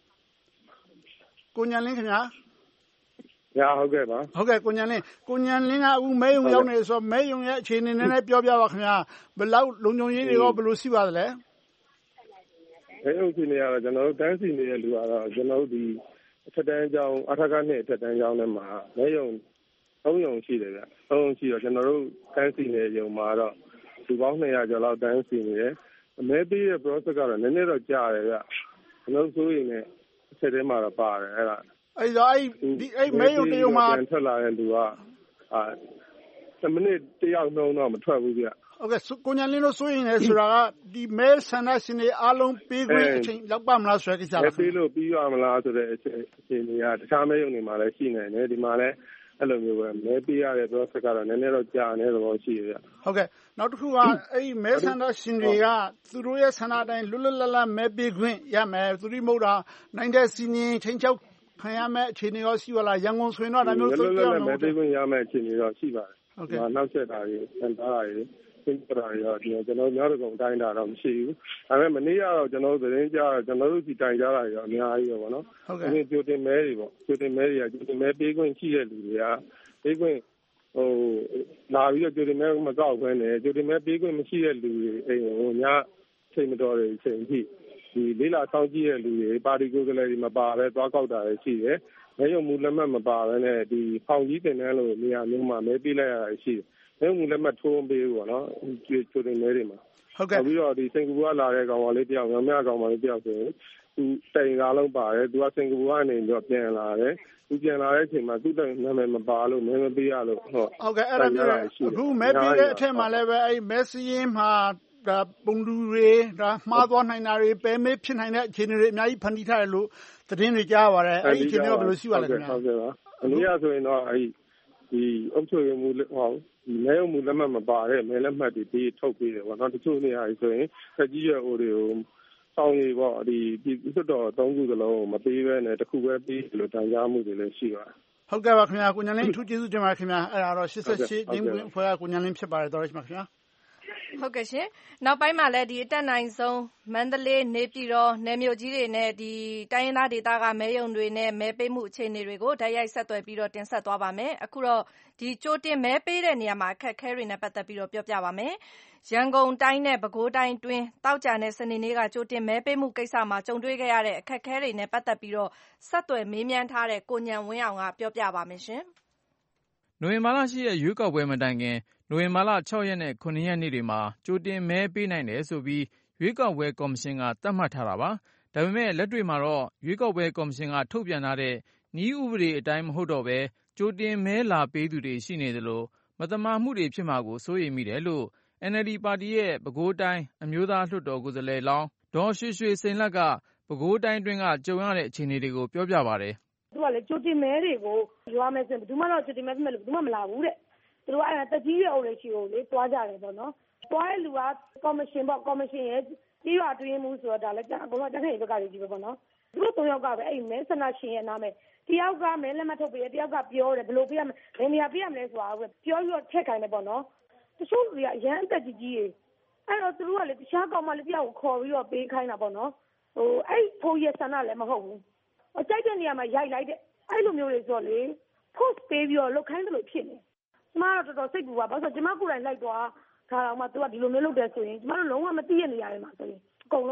ကိုညံလင်းခင်ဗျာရဟုတ်ကဲ့ပါဟုတ်ကဲ့ကိုညံလင်းကိုညံလင်းကအခုမဲယုံရောက်နေဆိုမဲယုံရဲ့အခြေအနေနဲ့ပြောပြပါခင်ဗျာဘယ်လောက်လုံခြုံရေးတွေရောဘယ်လိုရှိပါသလဲမဲယုံအခြေအနေကတော့ကျွန်တော်တို့တန်းစီနေတဲ့လူကတော့ကျွန်တော်တို့ဒီအထက်တန်းကျောင်းအထက်ကနဲ့အထက်တန်းကျောင်းထဲမှာမဲယုံသုံးယုံရှိတယ်ဗျသုံးယုံရှိတော့ကျွန်တော်တို့တန်းစီနေယုံမှာတော့လူပေါင်းနှစ်ရာကျော်လောက်တန်းစီနေတယ်မဲပေးတဲ့ process ကတော့နည်းနည်းတော့ကြာတယ်ဗျကျွန်တော်ဆိုရင်လည်းအဆက်ထဲမှာတော့ပါတယ်အဲ့ဒါအဲ့တော့အဲ့ဒီအဲ့မဲယုံတယုံမှာထွက်လာတဲ့လူကအာတစ်မိနစ်တယောက်နှုံးတော့မထွက်ဘူးဗျဟုတ်ကဲ့ကိုညာလင်းတို့ဆိုရင်လည်းဆိုတာကဒီမဲဆန္ဒရှင်တွေအားလုံးပေးခွင့်အချိန်လောက်ပါမလားဆိုတဲ့ကိစ္စလားပေးလို့ပြီးရမလားဆိုတဲ့အချိန်တွေကတခြားမဲယုံတွေမှာလည်းရှိနေတယ်ဒီမှာလည်းအဲ့လိုမျိုးပဲမဲပေးရတဲ့ process ကတော့နည်းနည်းတော့ကြာနေသဘောရှိရဗျဟုတ်ကဲ့နောက်တစ်ခုကအဲ့မဲဆန္ဒရှင်တွေကသူတို့ရဲ့ဆန္ဒတိုင်းလွတ်လွတ်လပ်လပ်မဲပေးခွင့်ရမယ်သူတို့မဟုတ်တာနိုင်တဲ့စီနင်းချင်းချောက်ခံရမယ့်အခြေအနေရောရှိပါလားရန်ကုန်ဆိုရင်တော့ဒါမျိုးဆိုတော့မဲပေးခွင့်ရမယ့်အခြေအနေတော့ရှိပါတယ်ဟုတ်ကဲ့နောက်ဆက်တာတွေစံသားတာတွေသင်္ကြန်တွေရောဒီကျွန်တော်များတော့တိုင်းတာတော့မရှိဘူးဒါပေမဲ့မနေ့ကတော့ကျွန်တော်တို့သတင်းကြားကျွန်တော်တို့ဒီတိုင်ကြတာရောအများကြီးပဲပေါ့နော်ဟုတ်ကဲ့ဒီကြိုတင်မဲတွေပေါ့ကြိုတင်မဲတွေကကြိုတင်မဲပေးခွင့်ရှိတဲ့လူတွေကပေးခွင့်ဟိုလာပြီးတော့ကြိုတင်မဲမကောက်ဘဲနဲ့ကြိုတင်မဲပေးခွင့်မရှိတဲ့လူတွေအိမ်ဟိုညချိန်မတော်တွေချိန်ကြည့်ဒီလေးလာဆောင်ကြည့်တဲ့လူတွေပါတီကိုယ်စားလှယ်တွေမပါပဲသွားကောက်တာတွေရှိတယ်မဲရုံမူလက်မှတ်မပါဘဲနဲ့ဒီဖောင်ကြီးတင်တန်းလို့နေရာမျိုးမှာမဲပေးလိုက်ရတာရှိတယ်မဲရုံမူလက်မှတ်ထိုးပေးဘူးပေါ့နော်ကြိုတင်မဲတွေမှာဟုတ်ကဲ့ပြီးတော့ဒီစင်ကာပူကလာတဲ့ကောင်မလေးတယောက်မြောင်မြကောင်မလေးတယောက်ဆိုရင်သူတိုင်ကားလုံးပါတယ်သူကစင်ကာပူကနေပြီးတော့ပြန်လာတယ်သူပြန်လာတဲ့အချိန်မှာသူ့တိုင်နာမည်မပါလို့မဲမပေးရလို့ဟုတ်ဟုတ်ကဲ့အဲ့ဒါမျိုးအခုမဲပေးတဲ့အထက်မှာလည်းပဲအဲ့မဲစရင်းမှာဒါပုံလူတွေဒါမှားသွားနိုင်တာတွေပဲမေးဖြစ်နိုင်တဲ့အခြေအနေတွေအများကြီးဖန်တီးထားတယ်လို့သတင်းတွေကြားပါတယ်အဲ့ဒီအခြေအနေကဘယ်လိုရှိပါလဲခင်ဗျာဟုတ်ကဲ့ပါအနည်းအားဆိုရင်တော့အဲ့ဒီအုပ်ချုပ်ရေးမှုဟောဒီမဲရုံမှုလက်မှတ်မပါတဲ့မဲလက်မှတ်တွေပြီးထုတ်ပေးတယ်ပေါ့နော်တချို့နေရာကြီးဆိုရင်ဆက်ကြီးရွယ်အိုတွေကိုစောင်းရီပေါ့ဒီပြည်သူ့တော်သုံးခုစလုံးမပေးဘဲနဲ့တခုပဲပေးလို့တန်ကြားမှုတွေလည်းရှိပါတယ်ဟုတ်ကဲ့ပါခင်ဗျာကိုညာလင်းအထူးကျေးဇူးတင်ပါတယ်ခင်ဗျာအဲ့ဒါတော့ရှစ်ဆယ့်ရှစ်ငင်းပွင့်အဖွဲ့ကကိုညာလင်းဖြစ်ပါတယ်တော်ရရှိပါခင်ဗျာဟုတ်ကဲ့ရှင်နောက်ပိုင်းမှာလည်းဒီအတက်နိုင်ဆုံးမန္တလေးနေပြည်တော်နယ်မြို့ကြီးတွေနဲ့ဒီတိုင်းရင်းသားဒေသကမဲယုံတွေနဲ့မဲပေးမှုအခြေအနေတွေကိုဓာတ်ရိုက်ဆက်သွယ်ပြီးတော့တင်ဆက်သွားပါမယ်အခုတော့ဒီကြိုတင်မဲပေးတဲ့နေရာမှာအခက်အခဲတွေနဲ့ပတ်သက်ပြီးတော့ပြောပြပါမယ်ရန်ကုန်တိုင်းနဲ့ပဲခူးတိုင်းတွင်းတောက်ကြတဲ့စနေနေ့ကကြိုတင်မဲပေးမှုကိစ္စမှာကြုံတွေ့ခဲ့ရတဲ့အခက်အခဲတွေနဲ့ပတ်သက်ပြီးတော့ဆက်သွယ်မေးမြန်းထားတဲ့ကိုညံဝင်းအောင်ကပြောပြပါမယ်ရှင်နိုဝင်ဘာလရှိတဲ့ရွေးကောက်ပွဲမတိုင်ခင်နိုဝင်ဘာလ၆ရက်နဲ့၇ရက်နေ့တွေမှာကြိုတင်မဲပေးနိုင်တယ်ဆိုပြီးရွေးကောက်ပွဲကော်မရှင်ကသတ်မှတ်ထားတာပါ။ဒါပေမဲ့လက်တွေ့မှာတော့ရွေးကောက်ပွဲကော်မရှင်ကထုတ်ပြန်ထားတဲ့နည်းဥပဒေအတိုင်းမဟုတ်တော့ပဲကြိုတင်မဲလာပေးသူတွေရှိနေသလိုမသမာမှုတွေဖြစ်မှာကိုစိုးရိမ်မိတယ်လို့ အန် အယ်လ် ဒီ ပါတီရဲ့ပဲခူးတိုင်းအမျိုးသားလွှတ်တော်ကိုယ်စားလှယ်လောင်းဒေါ်ရွှေရွှေစိန်လတ်ကပဲခူးတိုင်းတွင်းကကြုံရတဲ့အခြေအနေတွေကိုပြောပြပါတယ်။သူကလေကြိုတင်မဲတွေကိုရွာမယ်ဆိုရင်ဘယ်သူမှတော့ကြိုတင်မဲပေးမယ်လို့ဘယ်သူမှမလာဘူးတဲ့သူတို့အဲ့ဒါတက်ကြီးရဲ့အုပ်လေးရှိကိုလေတွားကြတယ်ပေါ့နော်တွားတဲ့လူကကော်မရှင်ပေါ့ကော်မရှင်ရဲ့ကြီးရွာတွင်းမှုဆိုတော့ဒါလည်းအကုန်လုံးတက်ခဲ့ဘက်ကလေးကြီးပဲပေါ့နော်သူတို့သုံးယောက်ကပဲအဲ့မဲဆန္ဒရှင်ရဲ့နာမည်တယောက်ကမဲလက်မှတ်ထုတ်ပေးတယ်တယောက်ကပြောတယ်ဘယ်လိုပေးရမလဲဘယ်နေရာပေးရမလဲဆိုတာကိုပြောပြီးတော့ထည့်ခိုင်းတယ်ပေါ့နော်တချို့လူတွေကရမ်းအတက်ကြီးကြီးတွေအဲ့တော့သူတို့ကလေတခြားကောင်မလေးတယောက်ကိုခေါ်ပြီးတော့ပေးခိုင်းတာပေါ့နော်ဟိုအဲ့ဖိုးရဲ့ဆန္ဒလည်းမဟုတ်ဘူးအကြိုက်တဲ့နေရာမှာရိုက်လိုက်တဲ့အဲ့လိုမျိုးတွေဆိုလေ post ပေးပြီးတော့လုတ်ခိုင်းတယ်လို့ဖြစ်နေကျမတို့တော်တော်စိတ်ပူပါဘာလို့ဆိုကျမကိုယ်တိုင်လိုက်သွားဒါတော့မှ तू ကဒီလိုမျိုးလုပ်တယ်ဆိုရင်ကျမတို့လုံးဝမသိရနေရတယ်မှာဆိုရင်အကုန်လုံးပါ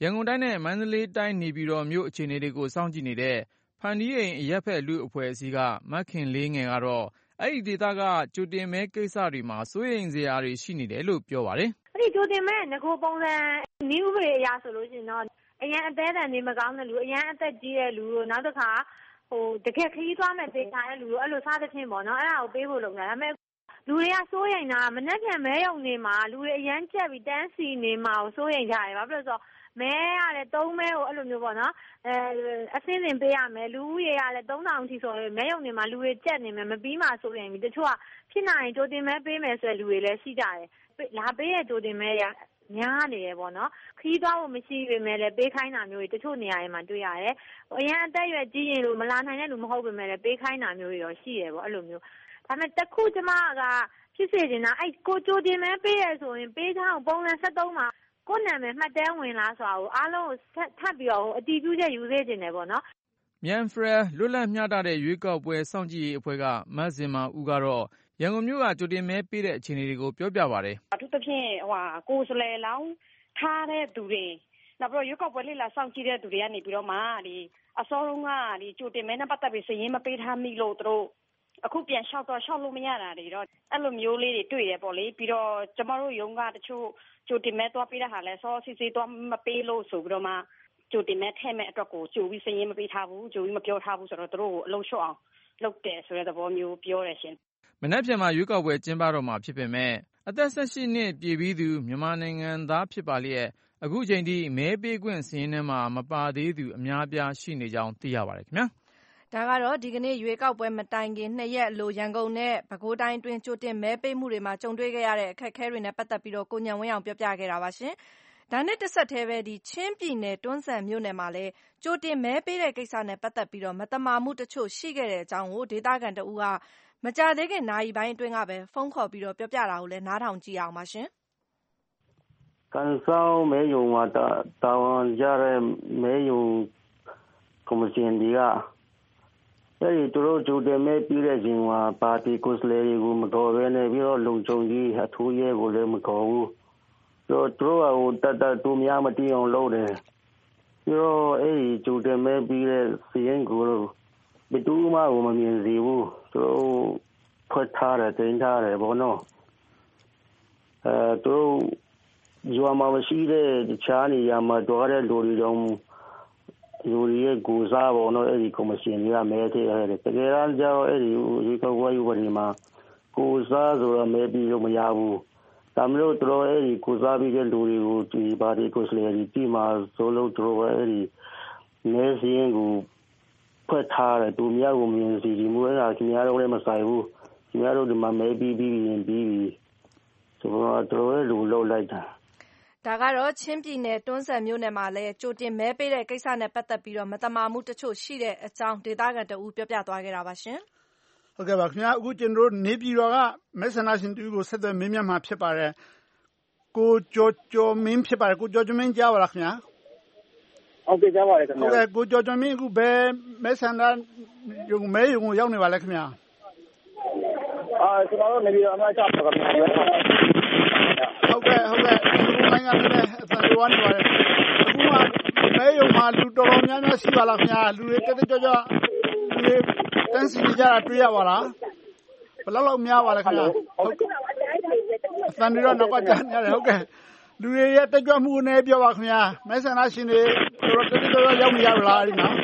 ရန်ကုန်တိုင်းနဲ့မန္တလေးတိုင်းနေပြည်တော်မြို့အခြေအနေတွေကိုစောင့်ကြည့်နေတဲ့ဖန်တီးအိမ်အရပ်ဖက်လူအဖွဲ့အစည်းကမခင်လေးငယ်ကတော့အဲ့ဒီဒေသကကြိုတင်မဲကိစ္စတွေမှာစိုးရိမ်စရာတွေရှိနေတယ်လို့ပြောပါတယ်။အဲ့ဒီကြိုတင်မဲငကိုပုံစံနည်းဥပဒေအရဆိုလို့ရှိရင်တော့အရန်အသေးအံနေမကောင်းတဲ့လူအရန်အသက်ကြီးတဲ့လူတို့နောက်တစ်ခါဟိုတကယ်ခရီးသွားမဲ့ဒေသရဲ့လူတို့အဲ့လိုစားသဖြင့်ပေါ့နော်အဲ့ဒါကိုပေးဖို့လုပ်တာဒါပေမဲ့လူတွေကစိုးရိမ်တာမနှက်ပြန်မဲရုံနေမှာလူတွေအရန်ကြက်ပြီးတန်းစီနေမှာကိုစိုးရိမ်ကြတယ်ဘာဖြစ်လို့ဆိုတော့မဲရတယ်သုံးမဲကိုအဲ့လိုမျိုးပေါ့နော်အဲအစင်းစင်ပေးရမယ်လူဦးရေရတယ်သုံးထောင်အထိဆိုရင်မဲရုံနေမှာလူတွေကြက်နေမယ်မပြီးမှစိုးရိမ်ပြီးတချို့ကဖြစ်နိုင်ကြိုတင်မဲပေးမယ်ဆိုတဲ့လူတွေလည်းရှိကြတယ်လာပေးတဲ့ကြိုတင်မဲရများနေတယ်ပေါ့နော်ခီးသွားဖို့မရှိပေမဲ့လည်းပေးခိုင်းတာမျိုးတွေတချို့နေရာတွေမှာတွေ့ရတယ်အရင်အသက်အရွယ်ကြီးရင်လို့မလာနိုင်တဲ့လူမဟုတ်ပေမဲ့လည်းပေးခိုင်းတာမျိုးတွေတော့ရှိတယ်ပေါ့အဲ့လိုမျိုးဒါပေမဲ့တခုကျမကဖြစ်စေချင်တာအဲ့ကိုကြိုတင်မဲပေးရဆိုရင်ပေးချောင်းပုံစံဆက်သုံးမှာကိုယ်နာမည်မှတ်တမ်းဝင်လားဆိုတာကိုအားလုံးကိုထပ်ပြီးတော့အတီးပြုချက်ယူသေးခြင်းတယ်ပေါ့နော်မြန်ဖရယ်လွတ်လပ်မျှတတဲ့ရွေးကောက်ပွဲစောင့်ကြည့်ရေးအဖွဲ့ကမတ်စင်မာဦးကတော့ရန်ကုန်မြို့ကကြိုတင်မဲပေးတဲ့အခြေအနေတွေကိုပြောပြပါတယ်အထူးသဖြင့်ဟိုကိုယ်စလဲလောင်းထားတဲ့သူတွေနောက်ပြီးတော့ရွေးကောက်ပွဲလေးလာစောင့်ကြည့်တဲ့သူတွေကနေပြီးတော့မှဒီအစောဆုံးကဒီကြိုတင်မဲနဲ့ပတ်သက်ပြီးစည်ရင်းမပေးထားမိလို့သူတို့အခုပြန်လျှောက်တော့လျှောက်လို့မရတာတွေတော့အဲ့လိုမျိုးလေးတွေတွေ့ရပေါ့လေပြီးတော့ကျမတို့ရုံးကတချို့ကြိုတင်မဲသွားပေးတဲ့ဟာလဲစောစီစီသွားမပေးလို့ဆိုပြီးတော့မှကြိုတင်မဲထဲ့မဲ့အတွက်ကိုကြိုပြီးစည်ရင်းမပေးထားဘူးကြိုပြီးမပြောထားဘူးဆိုတော့သူတို့ကိုအလုံးလျှော့အောင်လုပ်တယ်ဆိုတဲ့သဘောမျိုးပြောရရှင်မနက်ဖြန်မှာရွေးကောက်ပွဲကျင်းပတော့မှာဖြစ်ပေမဲ့အသက်၁၈နှစ်ပြည့်ပြီးသူမြန်မာနိုင်ငံသားဖြစ်ပါလျက်အခုချိန်ထိမဲပေးခွင့်စာရင်းထဲမှာမပါသေးသူအများပြားရှိနေကြောင်းသိရပါတယ်ခင်ဗျာဒါကတော့ဒီကနေ့ရွေးကောက်ပွဲမတိုင်ခင်နှစ်ရက်အလိုရန်ကုန်နဲ့ပဲခူးတိုင်းအတွင်းကြိုတင်မဲပေးမှုတွေမှာကြုံတွေ့ခဲ့ရတဲ့အခက်အခဲတွေနဲ့ပတ်သက်ပြီးတော့ကိုညံဝင်းအောင်ပြောပြခဲ့တာပါရှင်။ဒါနဲ့တစ်ဆက်တည်းပဲဒီချင်းပြည်နယ်တွန်းဇံမြို့နယ်မှာလည်းကြိုတင်မဲပေးတဲ့ကိစ္စနဲ့ပတ်သက်ပြီးတော့မတမာမှုတချို့ရှိခဲ့တဲ့အကြောင်းကိုဒေသခံတဦးကမကြသေးခင်နာရီပိုင်းအတွင်းကပဲဖုန်းခေါ်ပြီးတော့ပြောပြတာကိုလည်းနားထောင်ကြည့်အောင်ပါရှင်။ကန်ဆောင်မဲယုံမှာတာဝန်ကြတဲ့မဲယုံကော်မရှင်တွေကအဲ့ဒီတို့ကြိုတင်မဲပြီးတဲ့ချိန်မှာပါတီကိုယ်စားလှယ်တွေကိုမတော်ဘဲနဲ့ပြီးတော့လုံခြုံကြီးအထူးရဲကိုလည်းမခေါ်ဘူးတို့တို့ဟိုတတတူများမတီးအောင်လုပ်တယ်ပြီးတော့အဲ့ဒီကြိုတင်မဲပြီးတဲ့စီရင်ကိုဘယ်သူမှမမြင်စီဘူးတို့ဖွက်ထားတယ်တင်ထားတယ်ဘောနော်အဲတို့ရွာမှာမရှိတဲ့တခြားနေရာမှာတော့တဲ့လူတွေတော့လူတွေရဲ့ကိုစားပေါ်တော့အဲ့ဒီကော်မရှင်ကမဲထည့်ရတယ်တကယ်တမ်းကျတော့အဲ့ဒီဒီကောဝါယူပရိမှာကိုစားဆိုတော့မဲပြီးလို့မရဘူးဒါမျိုးတို့အဲ့ဒီကိုစားပြီးတဲ့လူတွေကိုဒီပါတီကိုစလေဒီတီမှာဆိုလို့တို့အဲ့ဒီမဲစင်းကိုဖွက်ထားတယ်သူများကိုမြင်စီဒီမျိုးအဲ့ဒါခင်ဗျားတို့လည်းမဆိုင်ဘူးခင်ဗျားတို့ဒီမှာမဲပြီးပြီးရင်ပြီးပြီဆိုတော့တို့ရဲ့လူလောက်လိုက်တာဒါကတော့ချင်းပြည်နယ်တွန်းဇံမြို့နယ်မှာလည်းကြိုတင်မဲပေးတဲ့ကိစ္စနဲ့ပတ်သက်ပြီးတော့မတမာမှုတချို့ရှိတဲ့အကြောင်းဒေသခံတဦးပြောပြသွားခဲ့တာပါရှင်။ဟုတ်ကဲ့ပါခင်ဗျာအခုကျွန်တော်တို့နေပြည်တော်ကမဲဆန္ဒရှင်တူကိုဆက်သွယ်မေးမြန်းမှာဖြစ်ပါတယ်။ကိုကျော်ကျော်မင်းဖြစ်ပါတယ်ကိုကျော်ကျော်မင်းကြားပါလားခင်ဗျာ။ဟုတ်ကဲ့ကြားပါတယ်ခင်ဗျာ။ဟုတ်ကဲ့ကိုကျော်ကျော်မင်းအခုဘယ်မဲဆန္ဒရုံမဲရုံကိုရောက်နေပါလဲခင်ဗျာ။အာကျွန်တော်တို့နေပြည်တော်မှာကြောက်ပါခင်ဗျာ။ဟုတ်ကဲ့ဟုတ်ကဲ့ဒီလိုနိုင်ငံနဲ့အသံတော်နေပါတယ်အခုမှမဲရုံမှာလူတော်တော်များများရှိပါလားခင်ဗျာလူတွေတက်တက်ကြွကြွလူတွေတန်းစီနေကြတာတွေ့ရပါလားဘယ်လောက်လောက်များပါလဲခင်ဗျာဟုတ်အသံတော်တော့ကကြားနေရတယ်ဟုတ်ကဲ့လူတွေရဲ့တက်ကြွမှုနဲ့ပြောပါခင်ဗျာမဲဆန္ဒရှင်တွေတော်တော်တက်တက်ကြွကြွရောက်နေရလားအဲ့ဒီမှာ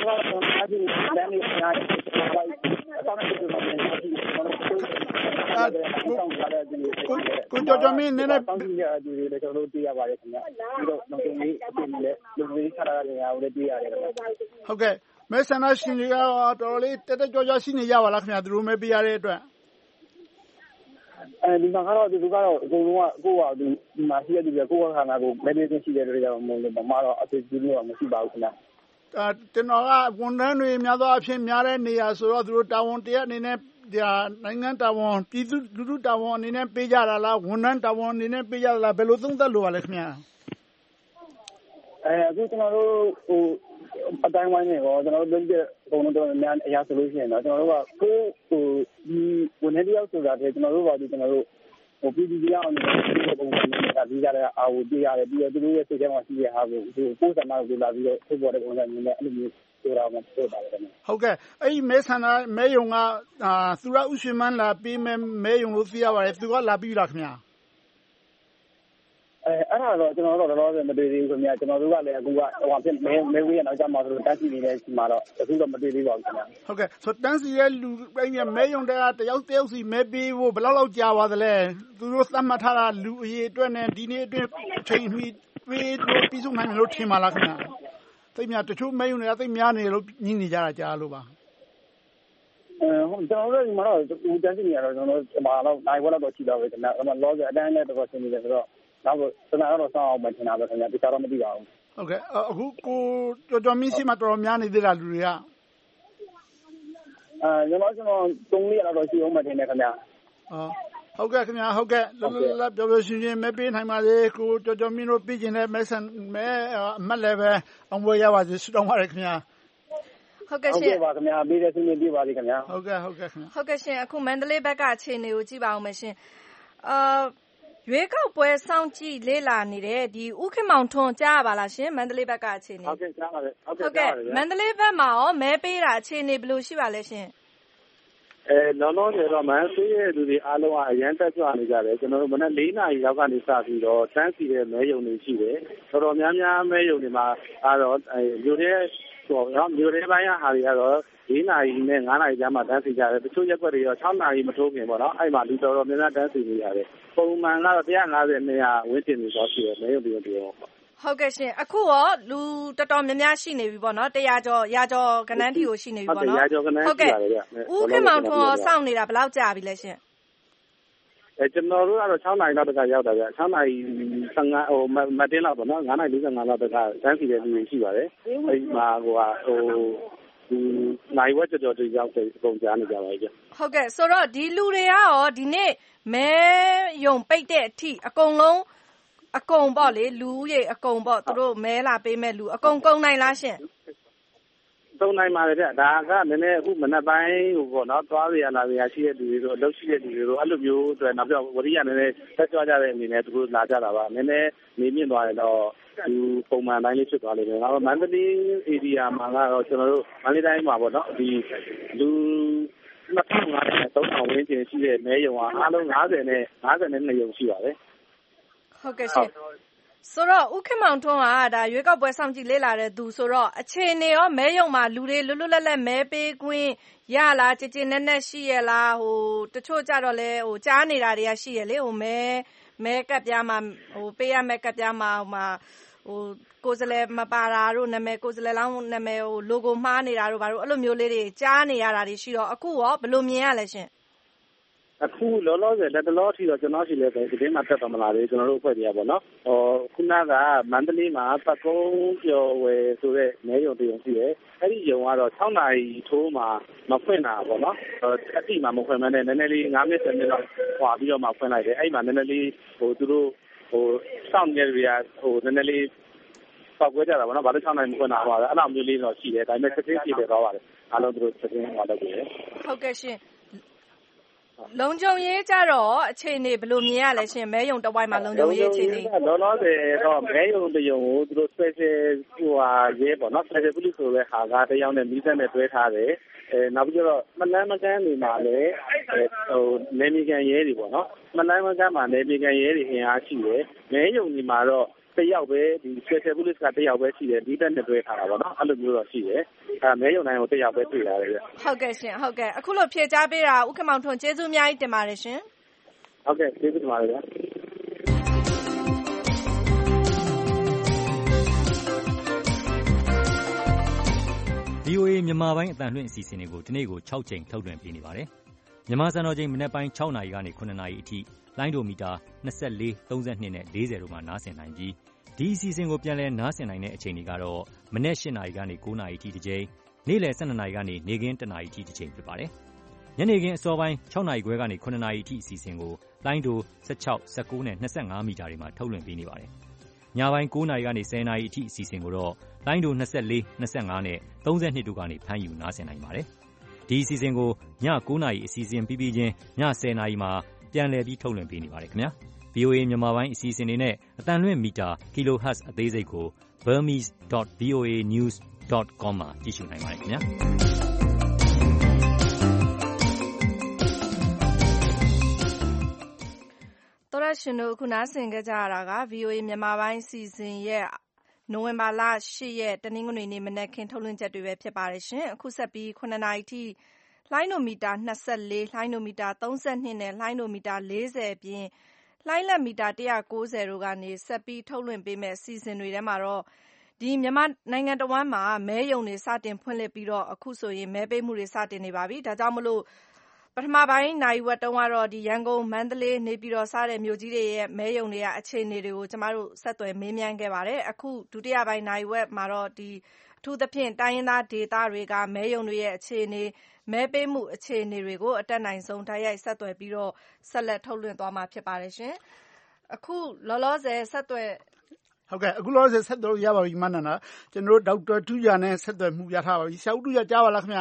ကိုကျော်ကျော်မင်းနည်းနည်းတောင်းကြရတဲ့လူတွေလည်းကျွန်တော်တို့သိရပါတယ်ခင်ဗျာပြီးတော့နောက်ဆုံးလေးအပြင်လည်းလူတွေခါရတဲ့နေရာကိုလည်းသိရတယ်ခင်ဗျာဟုတ်ကဲ့မဲဆန္ဒရှင်တွေကတော့တော်တော်လေးတက်တက်ကြွကြွရှိနေကြပါလားခင်ဗျာသူတို့မဲပေးရတဲ့အတွက်အဲဒီမှာကတော့ဒီကတော့အကုန်လုံးကကိုယ့်ဟာဒီမှာရှိတဲ့လူတွေကိုယ့်ဟာခါကိုမဲပေးခြင်းရှိတဲ့လူတွေကြောင့်မဟုတ်လို့မမတော့အသေးကြီးလို့မရှိပါဘူးခင်ဗျာအဲကျွန်တော်ကဝန်ထမ်းတွေများသောအားဖြင့်များတဲ့နေရာဆိုတော့သူတို့တာဝန်တရအနေနဲ့ဒါနိုင်ငံတာဝန်ပြည်သူလူထုတာဝန်အနေနဲ့ပေးကြတာလားဝန်ထမ်းတာဝန်အနေနဲ့ပေးကြတာလားဘယ်လိုသုံးသပ်လို့ပါလဲခင်ဗျာအဲအခုကျွန်တော်တို့ဟိုအတိုင်းဝိုင်းနေရောကျွန်တော်တို့လုပ်တဲ့အကုန်လုံးတော့အများအရာဆိုလို့ရှိရင်တော့ကျွန်တော်တို့ကကိုဟိုဒီဝန်ထမ်းတယောက်ဆိုတာတည်းကျွန်တော်တို့ပါဒီကျွန်တော်တို့ဟိုပြည်သူတွေအောင်နေတဲ့ပုံစံမျိုးကပြီးကြတဲ့အာကိုပြရတယ်ပြီးတော့သူတို့ရဲ့စိတ်ထဲမှာရှိတဲ့ဟာကိုဒီပို့ဆန္ဒကိုလာပြီးတော့ထုတ်ပေါ်တဲ့ပုံစံမျိုးနဲ့အဲ့လိုမျိုးဆိုတာမှပြောပါတယ်ခင်ဗျဟုတ်ကဲ့အဲ့ဒီမဲဆန္ဒမဲယုံကအာသူရဥရှင်မန်းလာပြီးမဲမဲယုံလို့သိရပါတယ်သူကလာပြီးလားခင်ဗျာအဲအဲ့ဒါတော့ကျွန်တော်တို့တော့မတွေ့သေးဘူးခင်ဗျာကျွန်တော်တို့ကလည်းအခုကဟိုဟာဖြစ်မဲမဲဝေးရနောက်ကျမှဆိုတော့တန်းစီနေတဲ့ချိန်မှာတော့အခုတော့မတွေ့သေးပါဘူးခင်ဗျာဟုတ်ကဲ့ဆိုတန်းစီရဲ့လူအဲ့ဒီမဲယုံတဲ့တယောက်တယောက်စီမဲပေးဖို့ဘယ်လောက်လောက်ကြာပါသလဲသူတို့သတ်မှတ်ထားတာလူအရေးအတွက်နဲ့ဒီနေ့အတွင်းချိန်မီပေးလို့ပြီးဆုံးနိုင်လို့ထင်ပါလားခင်ဗျာသိများတချို့မဲယုံတွေကသိများနေလို့ညင်းနေကြတာကြားလို့ပါအဲဟိုကျွန်တော်တို့ဒီမှာတော့ဦးတန်းစီနေရတော့ကျွန်တော်တို့မှာတော့နိုင်ဝက်တော့ရှိတော့ပဲခင်ဗျာအဲ့မှာ log အတိုင်းနဲ့တော့ဆင်းနေတယ်ဆိုတော့နောက်တော့စနာတော့စောင်းအောင်မထင်တာပဲခင်ဗျာတခြားတော့မသိပါဘူးဟုတ်ကဲ့အခုကိုကျော်ကျော်မင်းရှိမှတော်တော်များနေသေးတာလူတွေကအဲကျွန်တော်ကျွန်တော်သုံးလေးလောက်တော့ရှိအောင်မထင်နဲ့ခင်ဗျာဟောဟုတ်ကဲ့ခင်ဗျာဟုတ်ကဲ့လောလောပြောပြောရှင်းရှင်းမဲပေးနိုင်ပါလေကိုကျော်ကျော်မင်းတို့ပြီးကျင်တဲ့မဲဆန်မဲအမှတ်လည်းပဲအောင်ပွဲရပါစေဆုတောင်းပါတယ်ခင်ဗျာဟုတ်ကဲ့ရှင်ဟုတ်ကဲ့ပါခင်ဗျာပြီးတဲ့ဆုနေပြပါလိမ့်ခင်ဗျာဟုတ်ကဲ့ဟုတ်ကဲ့ခင်ဗျာဟုတ်ကဲ့ရှင်အခုမန္တလေးဘက်ကအခြေအနေကိုကြည့်ပါအောင်မရှင်အာရွေးကောက်ပွဲစောင့်ကြည့်လေ့လာနေတဲ့ဒီဥက္ကမောင်ထွန်းကြားရပါလားရှင်မန္တလေးဘက်ကအခြေအနေဟုတ်ကဲ့ကြားပါတယ်ဟုတ်ကဲ့ကြားပါတယ်မန္တလေးဘက်မှာရောမဲပေးတာအခြေအနေဘယ်လိုရှိပါလဲရှင်အဲလောလောဆယ်တော့မန်ဆေးရဲ့လူတွေအားလုံးကအရန်တက်ကြွနေကြတယ်ကျွန်တော်တို့မနက်၄နာရီလောက်ကနေစပြီးတော့တန်းစီတဲ့မဲယုံတွေရှိတယ်တော်တော်များများမဲယုံတွေမှာအားတော့အဲလူတွေဟိုနော်မြို့တွေပိုင်းဟာတွေကတော့၄နာရီနဲ့၅နာရီကြားမှာတန်းစီကြတယ်တချို့ရက်ွက်တွေတော့၆နာရီမထိုးခင်ပေါ့နော်အဲ့မှာလူတော်တော်များများတန်းစီနေရတယ်ပုံမှန်ကတော့၁၅၀နဲ့ဝန်းကျင်နေတော့ရှိတယ်မဲယုံတွေတွေပေါ့ဟုတ်ကဲ့ရှင်အခုရောလူတော်တော်များများရှိနေပြီပေါ့နော်တရာကျော်ရာကျော်ကနန်းထီကိုရှိနေပြီပေါ့နော်ဟုတ်ကဲ့ဦးခင်မောင်ထွန်းရောစောင့်နေတာဘယ်လောက်ကြာပြီလဲရှင်အဲကျွန်တော်တို့ကတော့၆နာရီလောက်တခါရောက်တာဗျ၆နာရီ၁၅ဟိုမတင်လောက်ပေါ့နော်၅နာရီ၄၅လောက်တခါတန်းစီတဲ့လူတွေရှိပါတယ်အဲ့မှာဟိုဟာဟိုဒီနိုင်ဝက်ကြော်တွေရောက်တယ်အကုန်ကြားနေကြပါပြီဟုတ်ကဲ့ဆိုတော့ဒီလူတွေကရောဒီနေ့မဲယုံပိတ်တဲ့အထိအကုန်လုံးအကုန်ပေါ့လေလူကြီးအကုန်ပေါ့သူတို့မဲလာပေးမဲ့လူအကုန်ကုန်နိုင်လားရှင်သုံးနိုင်ပါတယ်ဗျဒါကနည်းနည်းအခုမနက်ပိုင်းဟိုပေါ့နော်သွားရလာရရှိတဲ့လူတွေတို့အလုပ်ရှိတဲ့လူတွေတို့အဲ့လိုမျိုးအတွက်နောက်ပြောဝရိယနည်းနည်းတက်ကြွကြတဲ့အနေနဲ့သူတို့လာကြတာပါနည်းနည်းနေမြင့်သွားရင်တော့ဒီပုံမှန်တိုင်းလေးဖြစ်သွားလိမ့်မယ်နောက်မန္တလေး area မှာကတော့ကျွန်တော်တို့မန္တလေးတိုင်းမှာပေါ့နော်ဒီလူနှစ်ထောင်ငါးရာသုံးထောင်ဝန်းကျင်ရှိတဲ့မဲယုံအားလုံး၅၀နဲ့၅၀နဲ့နှစ်ယုံရှိပါတယ်ဟုတ်ကဲ့ရှင်ဆိုတော့ဥက္ကမောင်ထွန်းကဒါရွေးကောက်ပွဲစောင့်ကြည့်လေ့လာတဲ့သူဆိုတော့အခြေအနေရောမဲယုံမှာလူတွေလွတ်လွတ်လပ်လပ်မဲပေးခွင့်ရလားကြည်ကြည်နက်နက်ရှိရလားဟိုတချို့ကြတော့လဲဟိုကြားနေတာတွေကရှိရလေဟိုမဲမဲကပ်ပြားမှာဟိုပေးရမဲ့ကပ်ပြားမှာဟိုမှာဟိုကိုယ်စလဲမပါတာတို့နာမည်ကိုယ်စလဲလောင်းနာမည်ဟို logo မှားနေတာတို့ဘာလို့အဲ့လိုမျိုးလေးတွေကြားနေရတာတွေရှိတော့အခုရောဘယ်လိုမြင်ရလဲရှင်အခုလောလောဆယ်လက်တလောထီတော့ကျွန်တော်ရှိလဲပဲဒီနေ့မှတက်တော်မလာသေးကျွန်တော်တို့အဖွဲ့ကြီးပေါ့နော်ဟောခုနကမန္တလေးမှာပတ်ကုန်းကျော်ဝယ်ဆိုတဲ့မဲယုံတရုံရှိတယ်အဲ့ဒီယုံကတော့၆နာရီထိုးမှမဖွင့်တာပေါ့နော်အတိမှမဖွင့်မနဲ့နည်းနည်းလေး၅မိနစ်၁၀မိနစ်လောက်ခွာပြီးတော့မှဖွင့်လိုက်တယ်အဲ့မှာနည်းနည်းလေးဟိုသူတို့ဟိုစောင့်နေကြရဟိုနည်းနည်းလေးပောက်ကွဲကြတာပေါ့နော်ဘာလို့၆နာရီမဖွင့်တာဟောအဲ့လိုမျိုးလေးတော့ရှိတယ်ဒါပေမဲ့ချက်ချင်းပြည့်တယ်တော့ပါတယ်အားလုံးသူတို့ချက်ချင်းဟောလုပ်ကြတယ်ဟုတ်ကဲ့ရှင်လုံခြုံရေးကြတော့အခြေအနေဘယ်လိုမြင်ရလဲရှင်မဲယုံတဝိုင်းမှာလုံခြုံရေးအခြေအနေလောလောဆယ်တော့မဲယုံတယုံကိုသူတို့ special ဟိုဟာရဲပေါ့နော် special police ဆိုတဲ့ဟာကတယောက်နဲ့မိသက်နဲ့တွဲထားတယ်အဲနောက်ပြီးတော့မလန်းမကန်းနေမှာလည်းဟိုနေမီကန်ရဲတွေပေါ့နော်မလန်းမကန်းမှာနေမီကန်ရဲတွေအင်အားရှိတယ်မဲယုံဒီမှာတော့တယောက်ပဲဒီ special police ကတယောက်ပဲရှိတယ်မိသက်နဲ့တွဲထားတာပေါ့နော်အဲ့လိုမျိုးတော့ရှိတယ်အဲမဲယုံတိုင်းကိုတယောက်ပဲတွေ့ရတယ်ဗျဟုတ်ကဲ့ရှင်ဟုတ်ကဲ့အခုလိုဖြေကြားပေးတာဥက္ကမောင်ထွန်းကျေးဇူးအများကြီးတင်ပါတယ်ရှင်ဟုတ်ကဲ့ကျေးဇူးတင်ပါတယ်ဗျာဗီအိုအေ မြန်မာပိုင်းအသံလွှင့်အစီအစဉ်တွေကိုဒီနေ့ကို၆ကြိမ်ထုတ်လွှင့်ပေးနေပါတယ်မြန်မာစံတော်ချိန်မနက်ပိုင်း၆နာရီကနေ၇နာရီအထိလိုင်းဒိုမီတာ၂၄၊၃၂နဲ့၄၀တို့မှာနားဆင်နိုင်ပြီးဒီအစီအစဉ်ကိုပြန်လည်နားဆင်နိုင်တဲ့အချိန်တွေကတော့မနက်၈နာရီကနေ၉နာရီအထိတစ်ကြိမ်နေ့လယ်၁၂နာရီကနေနေ့ခင်း၁နာရီအထိတစ်ကြိမ်ဖြစ်ပါတယ်ညနေခင်းအစောပိုင်း၆နာရီခွဲကနေ၇နာရီအထိအစီအစဉ်ကိုလိုင်းဒို၁၆၊၁၉နဲ့၂၅မီတာတွေမှာထုတ်လွှင့်ပေးနေပါတယ်ညပိုင်း၉နာရီကနေ၁၀နာရီအထိအစီအစဉ်ကိုတော့လိုင်းဒို၂၄၊၂၅နဲ့၃၂တို့ကနေဖမ်းယူနားဆင်နိုင်ပါတယ်ဒီအစီအစဉ်ကိုည၉နာရီအစီအစဉ်ပြီးပြီးချင်းည၁၀နာရီမှာပြန်လည်ပြီးထုတ်လွှင့်ပေးနေပါတယ်ခင်ဗျာ။ ဗွီအိုအေ မြန်မာပိုင်းအစီအစဉ်တွေနဲ့အသံလွှင့်မီတာ kilohertz အသေးစိတ်ကို burmese dot v o a news dot com မှာကြည့်ရှုနိုင်ပါတယ်ခင်ဗျာ။သောရရှင်တို့အခုနားဆင်ကြကြရတာက ဗွီအိုအေမြန်မာပိုင်းစီစဉ်ရဲ့နိုဝင်ဘာလရှစ်ရက်တနင်္ဂနွေနေ့မနက်ခင်းထုတ်လွှင့်ချက်တွေပဲဖြစ်ပါတယ်ရှင်။အခုဆက်ပြီးခုနှစ်နာရီထိလှိုင်းနိုမီတာနှစ်ဆယ့်လေးလှိုင်းနိုမီတာသုံးဆယ့်နှစ်နဲ့လှိုင်းနိုမီတာလေးဆယ်အပြင်လှိုင်းလက်မီတာတစ်ရာ့ကိုးဆယ်တို့ကနေဆက်ပြီးထုတ်လွှင့်ပေးမယ့်အစီအစဉ်တွေထဲမှာတော့ဒီမြန်မာနိုင်ငံတဝန်းမှာမဲရုံတွေစတင်ဖွင့်လှစ်ပြီးတော့အခုဆိုရင်မဲပေးမှုတွေစတင်နေပါပြီ။ဒါကြောင့်မလို့ပထမပိုင်းနိုင်ဝက်တုန်းကတော့ဒီရန်ကုန်မန္တလေးနေပြည်တော်စတဲ့မြို့ကြီးတွေရဲ့မဲရုံတွေကအခြေအနေတွေကိုကျမတို့ဆက်သွယ်မေးမြန်းခဲ့ပါတယ်။အခုဒုတိယပိုင်းနိုင်ဝက်မှာတော့ဒီအထူးသဖြင့်တိုင်းရင်းသားဒေသတွေကမဲရုံတွေရဲ့အခြေအနေမဲပေးမှုအခြေအနေတွေကိုအတက်နိုင်ဆုံးတိုက်ရိုက်ဆက်သွယ်ပြီးတော့ဆက်လက်ထုတ်လွှင့်သွားမှာဖြစ်ပါတယ်ရှင်။အခုလောလောဆယ်ဆက်သွယ်ဟုတ်ကဲ့အခုလောလောဆယ်ဆက်သွယ်ရပါပြီမနန္ဒာကျွန်တော်ဒေါက်တာတူရနဲ့ဆက်သွယ်မှုရထားပါပြီဆရာဦးတူရကြားပါလားခင်ဗျာ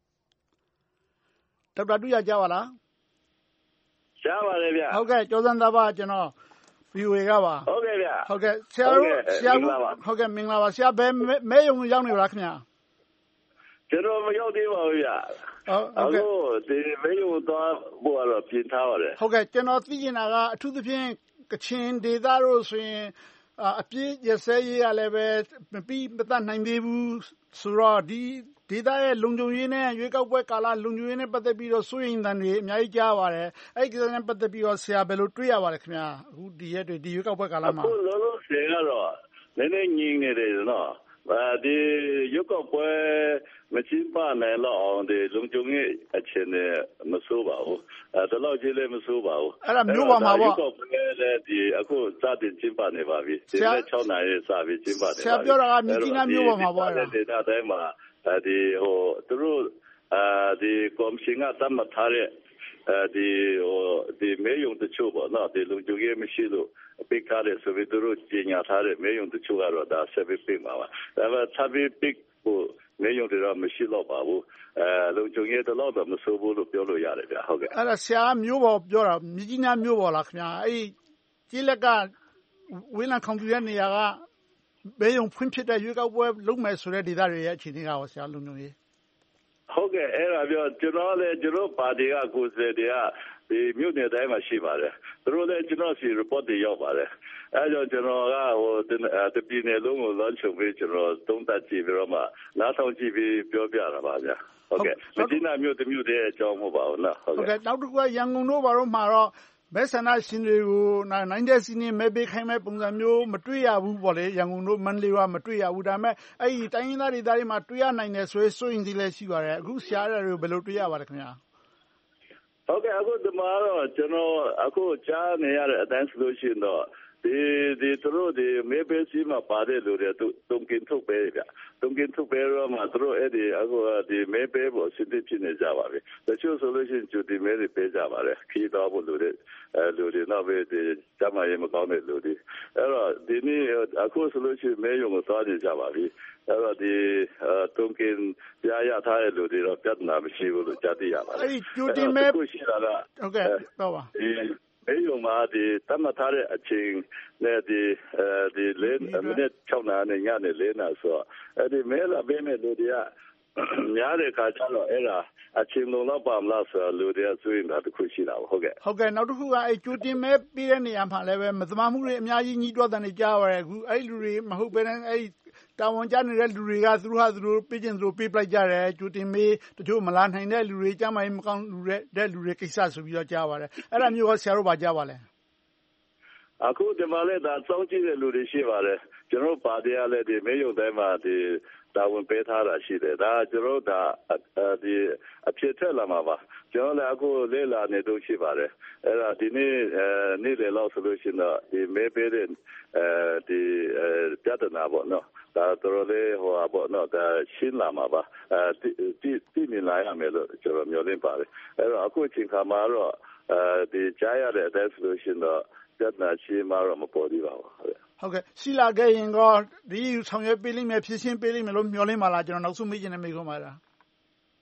ဒေါက်တာတူရကြားပါလားကြားပါလေဗျဟုတ်ကဲ့ကျော်စံသားပါကျွန်တော် ဗွီအိုအေ ကပါဟုတ်ကဲ့ဗျဟုတ်ကဲ့ဆရာတို့ဆရာဟုတ်ကဲ့မင်္ဂလာပါဆရာဘယ်မဲရုံရောက်နေပါလားခင်ဗျာကျွန်တော်မရောက်သေးပါဘူးဗျဟုတ်ကဲ့အခုဒီမဲရုံသွားဖို့တော့ပြင်ထားပါတယ်ဟုတ်ကဲ့ကျွန်တော်သိချင်တာကအထူးသဖြင့်ကချင်ဒေသတို့ဆိုရင်အပြည့်ရစဲရေးရလည်းပဲမပြီးမတတ်နိုင်သေးဘူးဆိုတော့ဒီဒေသရဲ့လုံခြုံရေးနဲ့ရွေးကောက်ပွဲကာလလုံခြုံရေးနဲ့ပတ်သက်ပြီးတော့စိုးရိမ်သံတွေအများကြီးကြားပါတယ်အဲ့ဒီကိစ္စနဲ့ပတ်သက်ပြီးတော့ဆရာဘယ်လိုတွေးရပါလဲခင်ဗျာအခုဒီရက်တွေဒီရွေးကောက်ပွဲကာလမှာအခုလုံးလုံးဆရာကတော့နည်းနည်းငြင်းနေတယ်နော်ဒီရွေးကောက်ပွဲမကျင်းပနိုင်တော့အောင်ဒီလုံခြုံရေးအခြေအနေမဆိုးပါဘူးအဲဒါတော့ကြီးလည်းမဆိုးပါဘူးအဲ့ဒါမျိုးပါမှာပေါ့ရွေးကောက်ပွဲလည်းဒီအခုစတင်ကျင်းပနေပါပြီဒီနေ့၆နာရီစပြီးကျင်းပနေပါပြီဆရာပြောတာကမြကြီးနားမျိုးပါမှာပေါ့အဲ့ဒါဒီဒါတိုင်းမှာဒီဟိုသူတို့အဲဒီကော်မရှင်ကသတ်မှတ်ထားတဲ့အဲဒီဟိုဒီမဲယုံတချို့ပေါ့နော်ဒီလုံခြုံရေးမရှိလို့ပိတ်ထားတဲ့ဆိုပြီးသူတို့ကြီးညာထားတဲ့မဲယုံတချို့ကတော့ဒါဆက်ပြီးပိတ်မှာပါဒါပေမဲ့ဆက်ပြီးပိတ်ဖို့မဲယုံတွေတော့မရှိတော့ပါဘူးအဲလုံခြုံရေးတော့တော့မဆိုးဘူးလို့ပြောလို့ရတယ်ဗျဟုတ်ကဲ့အဲ့ဒါဆရာမျိုးပေါ်ပြောတာမြကြီးနားမျိုးပေါ်လားခင်ဗျာအဲ့ဒီကြီးလက်ကဝင်းလံခေါင်ပြတဲ့နေရာကဘယ်ုံဖွင့်ဖြစ်တဲ့ရွေးကောက်ပွဲလုပ်မယ်ဆိုတဲ့ဒေသတွေရဲ့အခြေအနေကရောဆရာလုံခြုံရေးဟုတ်ကဲ့အဲ့ဒါပြောကျွန်တော်လည်းကျွန်တော်ပါတီကကိုယ်စားတွေကဒီမြို့နယ်တိုင်းမှာရှိပါတယ်သူတို့လည်းကျွန်တော်စီ report တွေရောက်ပါတယ်အဲကြောင့်ကျွန်တော်ကဟိုတပြည်နယ်လုံးကိုလွှမ်းခြုံပြီးကျွန်တော်သုံးသပ်ကြည့်ပြီးတော့မှနားထောင်ကြည့်ပြီးပြောပြတာပါဗျာဟုတ်ကဲ့မင်းနာမြို့တမြို့တည်းအကြောင်းမဟုတ်ပါဘူးနော်ဟုတ်ကဲ့နောက်တစ်ခုကရန်ကုန်တို့ဘာလို့မှာတော့မဲဆန္ဒရှင်တွေကိုနိုင်တဲ့စီးနေမဲပေးခိုင်းမဲ့ပုံစံမျိုးမတွေ့ရဘူးပေါ့လေရန်ကုန်တို့မန္တလေးကမတွေ့ရဘူးဒါပေမဲ့အဲ့ဒီတိုင်းရင်းသားဒေသတွေမှာတွေ့ရနိုင်တယ်ဆိုရင်စိုးရင်စီလည်းရှိပါတယ်အခုဆရာတွေဘယ်လိုတွေ့ရပါလဲခင်ဗျာဟုတ်ကဲ့အခုဒီမှာတော့ကျွန်တော်အခုကြားနေရတဲ့အတိုင်းဆိုလို့ရှိရင်တော့ဒီဒီသူတို့ဒီမဲပေးစီမှာပါတယ်လို့တဲ့တုံကင်ထုတ်ပေးကြတုံကင်ထုတ်ပေးတော့မှသူတို့အဲ့ဒီအခုဒီမဲပေးဖို့စစ်စစ်ဖြစ်နေကြပါပြီတချို့ဆိုလို့ရှိရင်ကျူဒီမဲတွေပေးကြပါတယ်ခီးတော့ဖို့လို့တဲ့အဲလူတွေတော့ပဲဒီကျမရေးမကောင်းတဲ့လူတွေအဲ့တော့ဒီနေ့အခုဆိုလို့ရှိရင်မဲရုံကိုသွားနေကြပါပြီအဲ့တော့ဒီတုံကင်ပြရထားတဲ့လူတွေတော့ပြဿနာမရှိဘူးလို့ကြားသိရပါတယ်အဲ့ဒီကျူဒီမဲကိုရှိတာကဟုတ်ကဲ့တော့ပါဒီမဲရုံမှာဒီတတ်မှတ်ထားတဲ့အချိန်နဲ့ဒီအဲဒီလေးမိနစ်၆နာရီညနေလေးနာဆိုအဲ့ဒီမဲလာပေးမဲ့လူတွေကများတဲ့ခါကျတော့အဲ့ဒါအချင်းလုံးတော့ပါမလားဆိုလူတွေကဆွေးနေတာတခုရှိတာဟုတ်ကဲ့ဟုတ်ကဲ့နောက်တစ်ခုကအဲ့ကျူတင်မဲပေးတဲ့နေရာမှာလည်းပဲမသမာမှုတွေအများကြီးညှိတွားတယ်ကြားပါရဲ့အခုအဲ့လူတွေမဟုတ်ဘဲနဲ့အဲ့တာဝန်ကျနေတဲ့လူတွေကသူတို့ဟာသူတို့ပေးခြင်းသူတို့ပေးပလိုက်ကြတယ်ကျူတင်မေးတချို့မလာနိုင်တဲ့လူတွေကြားမှမကောင်းလူတဲ့လူတွေကိစ္စဆိုပြီးတော့ကြားပါတယ်အဲ့ဒါမျိုးကဆရာတို့ဘာကြားပါလဲအခုဒီမှာလည်းဒါစောင့်ကြည့်တဲ့လူတွေရှိပါတယ်ကျွန်တော်ပါတီကလည်းဒီမဲရုံတိုင်းမှာဒီတာဝန်ပေးထားတာရှိတယ်ဒါကျွန်တော်ဒါဒီအဖြစ်ထက်လာမှာပါကျွန်တော်လည်းအခုလေ့လာနေတော့ရှိပါတယ်အဲ့ဒါဒီနေ့နေ့လေလောက်ဆိုလို့ရှိရင်တော့ဒီမဲပေးတဲ့အဲဒီပြဿနာပေါ့နော်ဒါတော်လေးဟိုပေါ့နော်ဒါရှင်းလာမှာပါအဲဒီဒီမြင်လာရမယ်လို့ကျွန်တော်မျှော်လင့်ပါတယ်အဲ့တော့အခုချိန်ခါမှာတော့အဲဒီကြားရတဲ့အတိုင်းဆိုလို့ရှိရင်တော့ပြဿနာရှင်းမှာတော့မပေါ်သေးပါဘူးဟုတ်ဟုတ်ကဲ့ရှိလာခဲ့ရင်တော့ဒီဆောင်ရွက်ပေးလိမ့်မယ်ဖြည့်ရှင်းပေးလိမ့်မယ်လို့မျှော်လင့်ပါလားကျွန်တော်နောက်ဆုံးမေးချင်တဲ့မေးခွန်းပါလား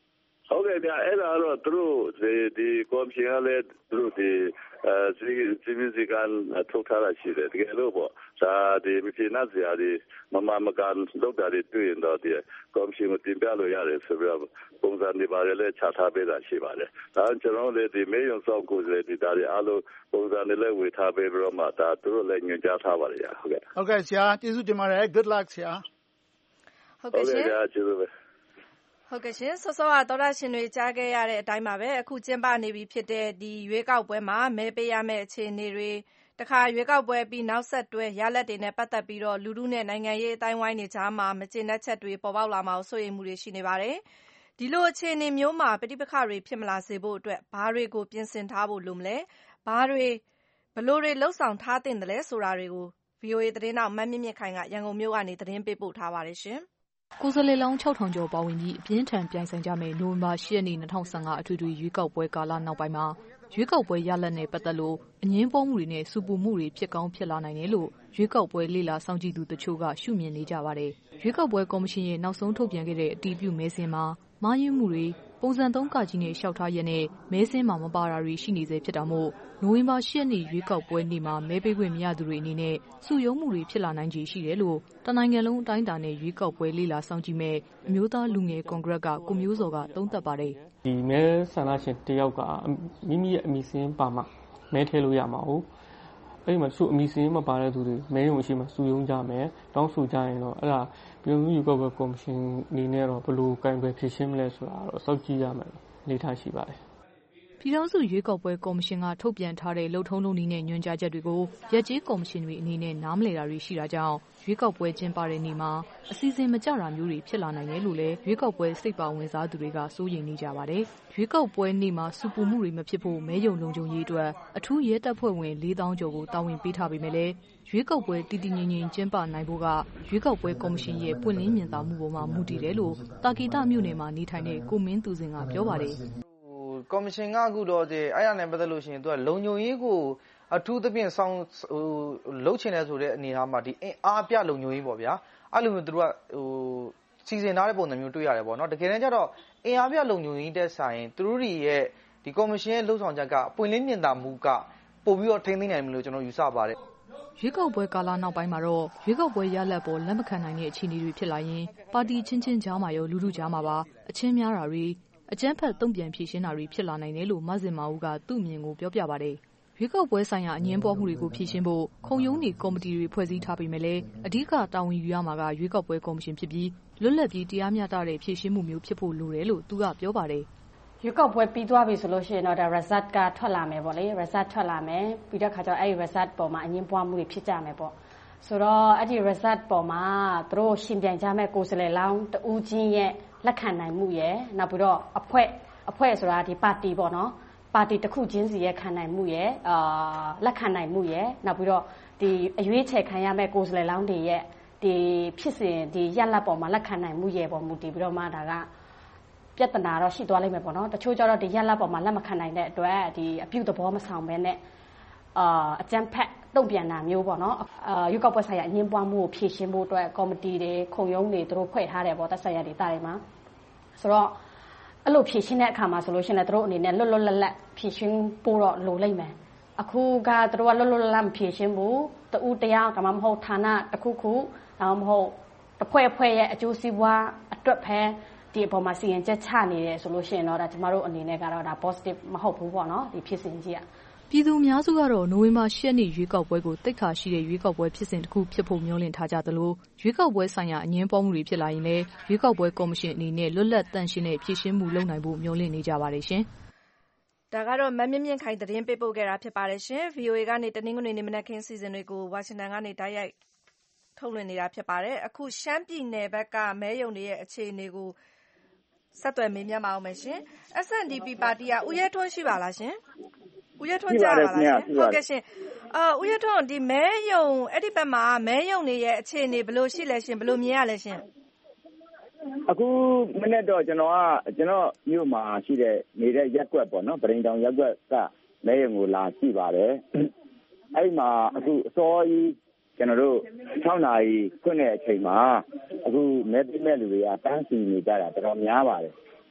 ဟုတ်ကဲ့ဗျအဲ့ဒါတော့သူတို့ဒီဒီကော်မရှင်ကလည်းသူတို့ဒီအဲစီမီစီကန်ထုတ်ထားတာရှိတယ်တကယ်လို့ပေါ့ဒါဒီမဖြစ်နာစရာဒီမမမကန်လောက်တာတွေတွေ့ရင်တော့ဒီကော်မရှင်ကိုတင်ပြလို့ရတယ်ဆိုပြီးတော့ပုံစံတွေပါလေချထားပေးတာရှိပါတယ်ဒါကျွန်တော်လည်းဒီမေယုံဆောင်ကိုလည်းဒီဒါတွေအားလုံးပုံစံတွေလည်းဝေထားပေးပြီးတော့မှဒါသူတို့လည်းညွှန်ကြားထားပါတယ်ဟုတ်ကဲ့ဟုတ်ကဲ့ဆရာကျေးဇူးတင်ပါတယ် good luck ဆရာဟုတ်ကဲ့ရှင်ဟုတ်ကဲ့ကျေးဇူးပဲဟုတ်ကဲ့ရှင်စောစောကသောတာရှင်တွေကြားခဲ့ရတဲ့အတိုင်းပါပဲအခုကျင်းပနေပြီဖြစ်တဲ့ဒီရွေးကောက်ပွဲမှာမဲပေးရမယ့်အခြေအနေတွေတခါရွေးကောက်ပွဲပြီးနောက်ဆက်တွဲရလဒ်တွေနဲ့ပတ်သက်ပြီးတော့လူထုနဲ့နိုင်ငံရေးအတိုင်းဝိုင်းတွေကြားမှာမကျေနပ်ချက်တွေပေါ်ပေါက်လာမှာကိုစိုးရိမ်မှုတွေရှိနေပါတယ်ဒီလိုအခြေအနေမျိုးမှာပဋိပက္ခတွေဖြစ်မလာစေဖို့အတွက်ဘာတွေကိုပြင်ဆင်ထားဖို့လိုမလဲဘာတွေဘလို့တွေလှုပ်ဆောင်ထားသင့်တယ်လဲဆိုတာတွေကို ဗွီအိုအေ သတင်းတောက်မမြင့်မြင့်ခိုင်ကရန်ကုန်မြို့ကနေသတင်းပေးပို့ထားပါတယ်ရှင်ကိုယ်စားလှယ်လောင်းခြောက်ထောင်ကျော်ပါဝင်ပြီးအပြင်းထန်ပြိုင်ဆိုင်ကြမယ့်နိုဝင်ဘာ၈ရက်နေ့၂၀၁၅အထွေထွေရွေးကောက်ပွဲကာလနောက်ပိုင်းမှာရွေးကောက်ပွဲရလဒ်နဲ့ပတ်သက်လို့အငြင်းပွားမှုတွေနဲ့စူပူမှုတွေဖြစ်ကောင်းဖြစ်လာနိုင်တယ်လို့ရွေးကောက်ပွဲလေ့လာစောင့်ကြည့်သူတချို့ကရှုမြင်နေကြပါတယ်။ရွေးကောက်ပွဲကော်မရှင်ရဲ့နောက်ဆုံးထုတ်ပြန်ခဲ့တဲ့အတည်ပြုမဲစင်းမှာမှားယွင်းမှုတွေပုံစံသုံးကကြီးနဲ့လျှောက်ထားရက်နဲ့မဲစင်းမှာမပါတာတွေရှိနေစေဖြစ်တာမို့နိုဝင်ဘာ၈ရက်နေ့ရွေးကောက်ပွဲနေ့မှာမဲပေးခွင့်မရသူတွေအနေနဲ့စုယုံမှုတွေဖြစ်လာနိုင်ခြေရှိတယ်လို့တနိုင်ငံလုံးအတိုင်းအတာနဲ့ရွေးကောက်ပွဲလေ့လာစောင့်ကြည့်မဲ့အမျိုးသားလူငယ်ကွန်ဂရက်ကကိုမျိုးစောကသုံးသပ်ပါတယ်။ဒီမဲဆန္ဒရှင်တယောက်ကမိမိရဲ့အမိစင်းပါမှမဲထည့်လို့ရမှာဟုတ်။အဲ့ဒီမှာသူ့အမိစင်းမပါတဲ့သူတွေမဲရုံရှိမှစုယုံကြမယ်။တောင်းဆိုကြရင်တော့အဲ့ဒါပြည်သူ့ရွေးကောက်ပွဲကော်မရှင်အနေနဲ့တော့ဘယ်လိုကင်တွယ်ဖြေရှင်းမလဲဆိုတာတော့စောင့်ကြည့်ရမယ်အနေထားရှိပါတယ်။ပြည်ထောင်စုရွေးကောက်ပွဲကော်မရှင်ကထုတ်ပြန်ထားတဲ့လှုပ်ထုံးလုပ်နည်းနဲ့ညွှန်ကြားချက်တွေကိုရက်ကျေးကော်မရှင်တွေအနေနဲ့နားမလည်တာတွေရှိတာကြောင့်ရွေးကောက်ပွဲကျင်းပတဲ့နေ့မှာအစီအစဉ်မကျတာမျိုးတွေဖြစ်လာနိုင်တယ်လို့လည်းရွေးကောက်ပွဲစိတ်ပါဝင်စားသူတွေကစိုးရိမ်နေကြပါတယ်။ရွေးကောက်ပွဲနေ့မှာစူပူမှုတွေမဖြစ်ဖို့မဲယုံလုံခြုံရေးအတွက်အထူးရဲတပ်ဖွဲ့ဝင်လေးသောင်းကျော်ကိုတာဝန်ပေးထားပေမဲ့လည်းရွေးကောက်ပွဲတည်တည်ငြိမ်ငြိမ်ကျင်းပနိုင်ဖို့ကရွေးကောက်ပွဲကော်မရှင်ရဲ့ပွင့်လင်းမြင်သာမှုပေါ်မှာမူတည်တယ်လို့တာကီတာမြို့နယ်မှာနေထိုင်တဲ့ကိုမင်းသူစင်ကပြောပါတယ်။ကော်မရှင်ကအခုတော့ဒီအဲ့ရနဲ့ပတ်သက်လို့ရှိရင်သူကလုံခြုံရေးကိုအထူးသဖြင့်ဆောင်ဟိုလှုပ်ချင်တယ်ဆိုတဲ့အနေအထားမှာဒီအင်အားပြလုံခြုံရေးပေါ့ဗျာအဲ့လိုမျိုးသူတို့ကဟိုစီစဉ်ထားတဲ့ပုံစံမျိုးတွေ့ရတယ်ပေါ့နော်တကယ်တမ်းကျတော့အင်အားပြလုံခြုံရေးတဲ့ဆိုင်သူတို့တွေရဲ့ဒီကော်မရှင်ရဲ့လှုပ်ဆောင်ချက်ကပွင့်လင်းမြင်သာမှုကပို့ပြီးတော့ထိန်းသိမ်းနိုင်မယ်လို့ကျွန်တော်ယူဆပါတယ်ရွေးကောက်ပွဲကာလနောက်ပိုင်းမှာတော့ရွေးကောက်ပွဲရလဒ်ပေါ်လက်မခံနိုင်တဲ့အခြေအနေတွေဖြစ်လာရင်ပါတီချင်းချင်းကြားမှာရောလူထုကြားမှာပါအချင်းများတာတွေအကြမ်းဖက်တုံ့ပြန်ဖြေရှင်းတာတွေဖြစ်လာနိုင်တယ်လို့မဆင်မာဦးကသူ့အမြင်ကိုပြောပြပါတယ်။ရွေးကောက်ပွဲဆိုင်ရာအငြင်းပွားမှုတွေကိုဖြေရှင်းဖို့ခုံရုံးတွေကော်မတီတွေဖွဲ့စည်းထားပေမဲ့လည်းအဓိကတာဝန်ယူရမှာကရွေးကောက်ပွဲကော်မရှင်ဖြစ်ပြီးလွတ်လပ်ပြီးတရားမျှတတဲ့ဖြေရှင်းမှုမျိုးဖြစ်ဖို့လိုတယ်လို့သူကပြောပါတယ်။ရွေးကောက်ပွဲပြီးသွားပြီဆိုလို့ရှိရင်တော့ဒါ result ကထွက်လာမယ်ပေါ့လေ result ထွက်လာမယ်ပြီးတော့ခါကျတော့အဲ့ဒီ result ပေါ်မှာအငြင်းပွားမှုတွေဖြစ်ကြမယ်ပေါ့ဆိုတော့အဲ့ဒီ result ပေါ်မှာသူတို့ရှင်ပြိုင်ကြမဲ့ကိုယ်စားလှယ်လောင်းတဦးချင်းရဲ့လက်ခံနိုင်မှုရဲ့နောက်ပြီးတော့အဖွဲ့အဖွဲ့ဆိုတာဒီပါတီပေါ့နော်ပါတီတစ်ခုချင်းစီရဲ့ခံနိုင်မှုရဲ့အာလက်ခံနိုင်မှုရဲ့နောက်ပြီးတော့ဒီအရွေးချယ်ခံရမဲ့ကိုယ်စားလှယ်လောင်းတွေရဲ့ဒီဖြစ်စဉ်ဒီရလဒ်ပေါ်မှာလက်ခံနိုင်မှုရဲ့ပေါ်မူတည်ပြီးတော့မှဒါကပြဿနာတော့ရှိသွားလိမ့်မယ်ပေါ့နော်တချို့ကျတော့ဒီရလဒ်ပေါ်မှာလက်မခံနိုင်တဲ့အတွက်ဒီအပြုသဘောမဆောင်ဘဲနဲ့အာအကြမ်းဖက်တုံ့ပြန်တာမျိုးပေါ့နော်အာရွေးကောက်ပွဲဆိုင်ရာအငြင်းပွားမှုကိုဖြေရှင်းဖို့အတွက်ကော်မတီတွေခုံရုံးတွေသူတို့ဖွဲ့ထားတယ်ပေါ့သက်ဆိုင်ရာဒေသတွေမှာဆိုတော့အဲ့လိုဖြည့်ရှင်းတဲ့အခါမှာဆိုလို့ရှိရင်လည်းတို့အနေနဲ့လွတ်လွတ်လပ်လပ်ဖြည့်ရှင်းပို့တော့လိုလိမ့်မယ်အခုကတို့ကလွတ်လွတ်လပ်လပ်ဖြည့်ရှင်းဖို့တူတရားကမှမဟုတ်ဌာနတစ်ခုခုဒါမှမဟုတ်တစ်ဖွဲ့ဖွဲ့ရဲ့အကျိုးစီးပွားအတွက်ပဲဒီအပေါ်မှာစီရင်ချက်ချနေတယ်ဆိုလို့ရှိရင်တော့ဒါကျမတို့အနေနဲ့ကတော့ဒါ positive မဟုတ်ဘူးပေါ့နော်ဒီဖြစ်စဉ်ကြီးอ่ะပြည်သူအများစုကတော့နိုဝင်ဘာ၈ရက်နေ့ရွေးကောက်ပွဲကိုတိတ်ခါရှိတဲ့ရွေးကောက်ပွဲဖြစ်စဉ်တစ်ခုဖြစ်ဖို့မျှော်လင့်ထားကြသလိုရွေးကောက်ပွဲဆိုင်ရာအငြင်းပွားမှုတွေဖြစ်လာရင်လည်းရွေးကောက်ပွဲကော်မရှင်အနေနဲ့လွတ်လပ်တန့်ရှင်းတဲ့ဖြေရှင်းမှုလုပ်နိုင်ဖို့မျှော်လင့်နေကြပါတယ်ရှင်။ဒါကတော့မမြင့်မြင့်ခိုင်သတင်းပေးပို့ခဲ့တာဖြစ်ပါတယ်ရှင်။ဗွီအိုအေကနေတနင်္ဂနွေနေ့မနက်ခင်းစီစဉ်တွေကိုဝါရှင်တန်ကနေတိုက်ရိုက်ထုတ်လွှင့်နေတာဖြစ်ပါတယ်။အခုရှမ်းပြည်နယ်ဘက်ကမဲရုံတွေရဲ့အခြေအနေကိုဆက်သွယ်မေးမြန်းပါအောင်မယ်ရှင်။ အက်စ် အန် ဒီ ပီ ပါတီကဦးရဲထွန်းရှိပါလားရှင်။ဦးရထွန်းကြားပါလားရှင်ဟုတ်ကဲ့ရှင်အာဦးရထွန်းဒီမဲယုံအဲ့ဒီဘက်မှာမဲယုံတွေရဲ့အခြေအနေဘယ်လိုရှိလဲရှင်ဘယ်လိုမြင်ရလဲရှင်အခုမနေ့တော့ကျွန်တော်ကကျွန်တော်မြို့မှာရှိတဲ့နေတဲ့ရက်ကွက်ပေါ့နော်ပရိန်တောင်ရက်ကွက်ကမဲယုံကိုလာကြည့်ပါတယ်အဲ့မှာအခုအစောကြီးကျွန်တော်တို့၆နာရီခွင့်တဲ့အချိန်မှာအခုမဲပေးမဲ့လူတွေကတန်းစီနေကြတာတော်တော်များပါတယ်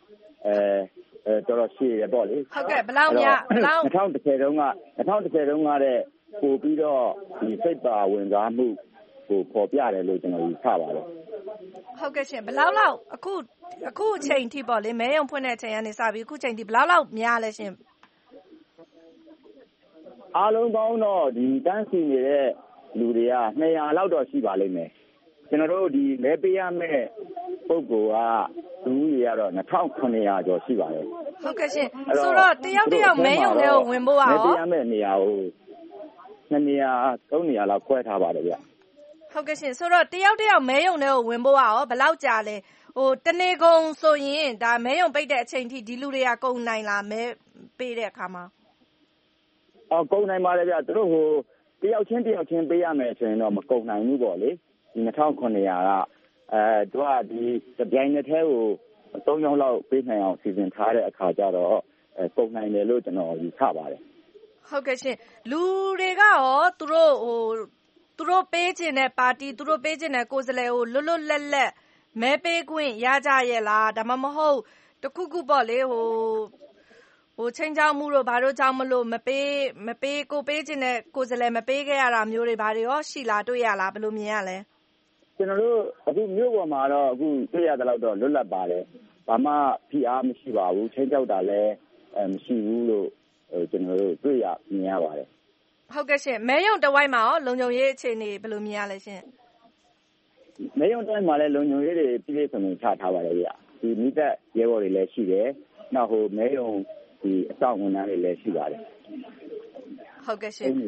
အဲတော်တော်ရှည်ရပေါ့လေဟုတ်ကဲ့ဘယ်လောက်များဘယ်လောက်၂၀၁၀တုန်းက၂၀၁၀တုန်းကတဲ့ပို့ပြီးတော့ဒီစိတ်ပါဝင်စားမှုကိုပေါ်ပြတယ်လို့ကျွန်တော်ယူဆပါတယ်ဟုတ်ကဲ့ရှင်ဘယ်လောက်လောက်အခုအခုအချိန်ထိပေါ့လေမဲယုံဖွင့်တဲ့အချိန်ကနေစပြီးအခုချိန်ထိဘယ်လောက်လောက်များလဲရှင်အားလုံးပေါင်းတော့ဒီတန်းစီနေတဲ့လူတွေကနှစ်ရာလောက်တော့ရှိပါလိမ့်မယ်ကျွန်တော်တို့ဒီမဲပေးရမယ့်ပုဂ္ဂိုလ်ကသူတွေကတော့၂ထောင်ခုနှစ်ရာကျော်ရှိပါတယ်ဟုတ်ကဲ့ရှင်ဆိုတော့တယောက်တယောက်မဲယုံတွေကိုဝင်ဖို့อ่ะမဲပေးရမယ့်နေရာကိုနှစ်နေရာသုံးနေရာလောက်ခွဲထားပါတယ်ဗျဟုတ်ကဲ့ရှင်ဆိုတော့တယောက်တယောက်မဲယုံတွေကိုဝင်ဖို့อ่ะဘယ်လောက်ကြာလဲဟိုတနေကုန်ဆိုရင်ဒါမဲယုံပိတ်တဲ့အချိန်ထိဒီလူတွေကကုန်နိုင်လားမဲပေးတဲ့အခါမှာအော်ကုန်နိုင်ပါလေဗျသူတို့ဟိုတယောက်ချင်းတယောက်ချင်းပေးရမယ်ဆိုရင်တော့မကုန်နိုင်ဘူးပေါ့လေဒီ၂ထောင်ခုနှစ်ရာကအဲသူကဒီကြိုင်တဲ့ထဲကိုသုံးယောက်လောက်ပေးနိုင်အောင်စီစဉ်ထားတဲ့အခါကျတော့အဲကုန်နိုင်တယ်လို့ကျွန်တော်ယူဆပါတယ်ဟုတ်ကဲ့ရှင်လူတွေကရောသူတို့ဟိုသူတို့ပေးခြင်းတဲ့ပါတီသူတို့ပေးခြင်းတဲ့ကိုယ်စားလှယ်ကိုလွတ်လွတ်လပ်လပ်မဲပေးခွင့်ရကြရဲ့လားဒါမှမဟုတ်တခုခုပေါ့လေဟိုဟိုချင်းချောင်းမှုတို့ဘာတို့ကြောင့်မလို့မပေးမပေးကိုပေးခြင်းတဲ့ကိုယ်စားလှယ်မပေးခဲ့ရတာမျိုးတွေဘာတွေရောရှိလားတွေ့ရလားဘယ်လိုမြင်ရလဲကျွန်တော်တို့အခုမြို့ပေါ်မှာတော့အခုတွေ့ရတဲ့လောက်တော့လွတ်လပ်ပါတယ်ဘာမှဖိအားမရှိပါဘူးချင်းချောက်တာလည်းအဲမရှိဘူးလို့ကျွန်တော်တို့တွေ့ရမြင်ရပါတယ်ဟုတ်ကဲ့ရှင်မဲယုံတဝိုက်မှာရောလုံခြုံရေးအခြေအနေဘယ်လိုမြင်ရလဲရှင်မဲယုံတဝိုက်မှာလည်းလုံခြုံရေးတွေပြည့်ပြည့်စုံစုံချထားပါတယ်ဗျဒီမိသက်ရဲဘော်တွေလည်းရှိတယ်နောက်ဟိုမဲယုံဒီအဆောက်အဦတွေလည်းရှိပါတယ်ဟုတ်ကဲ့ရှင်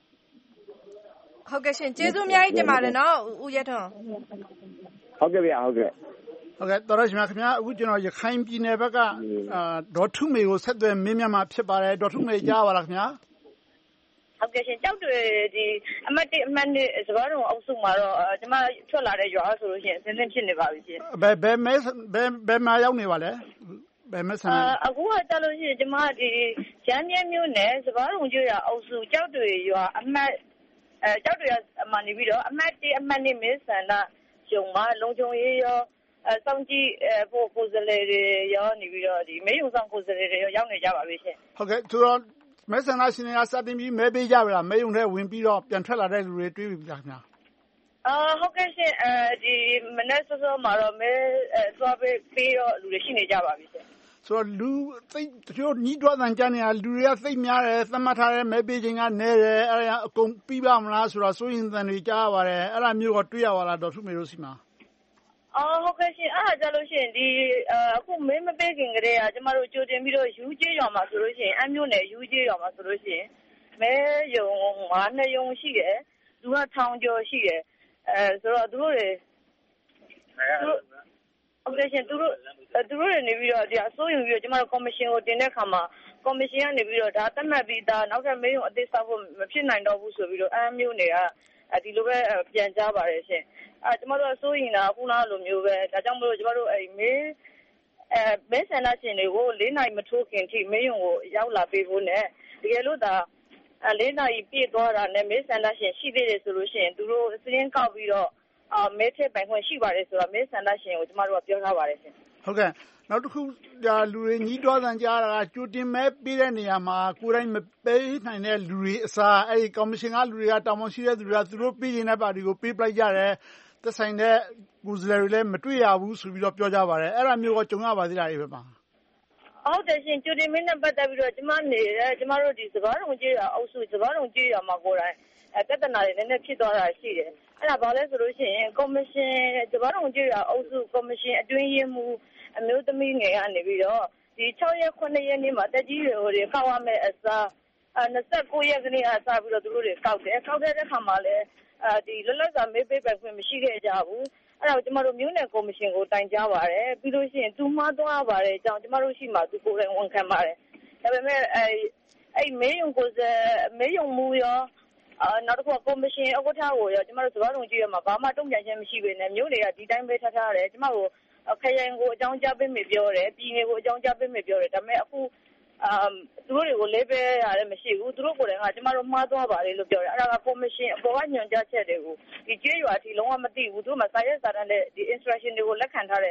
ဟုတ်ကဲ့ရှင်ကျေးဇူးအများကြီးတင်ပါတယ်နော်ဦးရထွန်းဟုတ်ကဲ့ဗျာဟုတ်ကဲ့ဟုတ်ကဲ့တော်ရရှင်ခင်ဗျာအခုကျွန်တော်ရခိုင်ပြည်နယ်ဘက်ကအာဒေါ်ထုမေကိုဆက်သွယ်မင်းမြတ်မှာဖြစ်ပါတယ်ဒေါ်ထုမေကြားပါလားခင်ဗျာဟုတ်ကဲ့ရှင်ကြောက်တွေဒီအမတ်အမတ်နဲ့စကားတော်အုပ်စုမှာတော့ကျွန်မထွက်လာတဲ့ရွာဆိုလို့ရှိရင်အစင်းစင်းဖြစ်နေပါပြီရှင်ဘယ်ဘယ်မဲဘယ်ဘယ်မှာရောက်နေပါလဲဘယ်မဲဆန်အခုကကြာလို့ရှိရင်ကျွန်မဒီရန်ရဲမျိုးနဲ့စကားတော်ကျွေးရအုပ်စုကြောက်တွေရွာအမတ်အဲကြောက်တွေအမှန်နေပြီးတော့အမတ်တီအမတ်နေမဲဆန္ဒဂျုံမှာလုံခြုံရေးရောအဲစောင့်ကြည့်အဲပို့ကိုယ်စားလှယ်တွေရောနေပြီးတော့ဒီမဲယုံဆောင်ကိုယ်စားလှယ်တွေရောရောက်နေကြပါပြီရှင်ဟုတ်ကဲ့ဆိုတော့မဲဆန္ဒရှင်တွေကစတင်ပြီးမဲပေးကြပြီလားမဲယုံထဲဝင်ပြီးတော့ပြန်ထွက်လာတဲ့လူတွေတွေ့ပြီလားခင်ဗျာအာဟုတ်ကဲ့ရှင်အဲဒီမနေ့စောစောမှာတော့မဲအဲသွားပေးပြီးတော့လူတွေရှိနေကြပါပြီရှင်ဆိုတော့လူသိတချို့ညီးတွားတန်ကြနေတာလူတွေကသိများတယ်သတ်မှတ်ထားတဲ့မဲပေးခြင်းကနည်းတယ်အဲ့ဒါအကုန်ပြီးပါမလားဆိုတော့စိုးရင်တန်တွေကြားရပါတယ်အဲ့ဒါမျိုးကတွေ့ရပါလားဒေါ်ထုမေတို့စီမှာအော်ဟုတ်ကဲ့ရှင်အားကြလို့ရှိရင်ဒီအခုမင်းမပေးခင်ကတည်းကကျမတို့ကြိုတင်ပြီးတော့ယူကျေးရွာမှာဆိုလို့ရှိရင်အမျိုးနဲ့ယူကျေးရွာမှာဆိုလို့ရှိရင်မဲယုံငါးနှစ်ယုံရှိတယ်လူကထောင်ကျော်ရှိတယ်အဲဆိုတော့သူတို့တွေဟုတ်ကဲ့ရှင်သူတို့သူတို့တွေနေပြီးတော့ဒီအစိုးရပြီးတော့ကျမတို့ကော်မရှင်ကိုတင်တဲ့ခါမှာကော်မရှင်ကနေပြီးတော့ဒါသတ်မှတ်ပြီးသားနောက်ထပ်မဲယုံအသေးစားဖို့မဖြစ်နိုင်တော့ဘူးဆိုပြီးတော့အမျိုးတွေကဒီလိုပဲပြန်ကြားပါတယ်ရှင်အဲကျမတို့အစိုးရကခုနလိုမျိုးပဲဒါကြောင့်မလို့ကျမတို့အဲမဲအဲမဲဆန္ဒရှင်တွေကိုလေးနိုင်မထိုးခင်ထိမဲယုံကိုရောက်လာပေးဖို့နဲ့တကယ်လို့ဒါအဲလေးနိုင်ပြည့်သွားတာနဲ့မဲဆန္ဒရှင်ရှိသေးတယ်ဆိုလို့ရှိရင်သူတို့စရင်းကောက်ပြီးတော့အာမဲထည့်ပိုင်ခွင့်ရှိပါတယ်ဆိုတော့မဲဆန္ဒရှင်ကိုကျမတို့ကပြောထားပါတယ်ရှင်ဟုတ်ကဲ့နောက်တစ်ခုဒါလူတွေညီးတွားတန်ကြားတာကကြိုတင်မဲပေးတဲ့နေရာမှာကိုယ်တိုင်မပေးနိုင်တဲ့လူတွေအစားအဲ့ဒီကော်မရှင်ကလူတွေကတာဝန်ရှိတဲ့သူတွေကသူတို့ပေးနေတဲ့ပါတီကိုပေးပလိုက်ကြတယ်သက်ဆိုင်တဲ့ကိုယ်စားလှယ်တွေလည်းမတွေ့ရဘူးဆိုပြီးတော့ပြောကြပါတယ်အဲ့ဒါမျိုးကကြုံရပါသေးလားဒီဘက်မှာဟုတ်တယ်ရှင်ကြိုတင်မင်းနဲ့ပတ်သက်ပြီးတော့ကျမနေတယ်ကျမတို့ဒီစကားတော်ကြီးရအုပ်စုစကားတော်ကြီးရမှာကိုယ်တိုင်အဲပြဿနာတွေနည်းနည်းဖြစ်သွားတာရှိတယ်အဲ့ဒါဘာလဲဆိုလို့ရှိရင်ကော်မရှင်စကားတော်ကြီးရအုပ်စုကော်မရှင်အတွင်းရေးမှူးအမျိုးသမီးငယ်ကနေပြီးတော့ဒီ၆ရက်ခုနှစ်ရက်နေ့မှာတက်ကြီးတွေဟိုတွေကောက်ရမယ်အစားအဲ၂၉ရက်ကနေ့အစားပြီးတော့သူတို့တွေကောက်တယ်ကောက်တဲ့အခါမှာလည်းအဲဒီလွတ်လပ်စွာမေးပေးပိုင်ခွင့်မရှိခဲ့ကြဘူးအဲ့တော့ကျမတို့မြို့နယ်ကော်မရှင်ကိုတိုင်ကြားပါတယ်ပြီးလို့ရှိရင်သူမှားသွားပါတယ်အကြောင်းကျမတို့ရှိမှသူကိုယ်တိုင်ဝန်ခံပါတယ်ဒါပေမဲ့အဲအဲ့မေယုံကိုစမေယုံမူရောအာနောက်တစ်ခုကော်မရှင်ဥက္ကဋ္ဌကိုရောကျမတို့စကားလုံးကြည့်ရမှာဘာမှတုံ့ပြန်ခြင်းမရှိဘဲနဲ့မြို့တွေကဒီတိုင်းပဲထားထားတယ်ကျမတို့ခရိုင်ကိုအကြောင်းကြားပေးမိပြောတယ်ပြည်နယ်ကိုအကြောင်းကြားပေးမိပြောတယ်ဒါပေမဲ့အခုအာသူတို့တွေကိုလေးပဲရတယ်မရှိဘူးသူတို့ကိုယ်တိုင်ကကျမတို့မှားသွားပါလေလို့ပြောတယ်အဲ့ဒါကကော်မရှင်အပေါ်ကညွှန်ကြားချက်တွေကိုဒီကျေးရွာအထိလုံးဝမသိဘူးသူတို့မှစာရေးစာတမ်းနဲ့ဒီ instruction တွေကိုလက်ခံထားတဲ့စ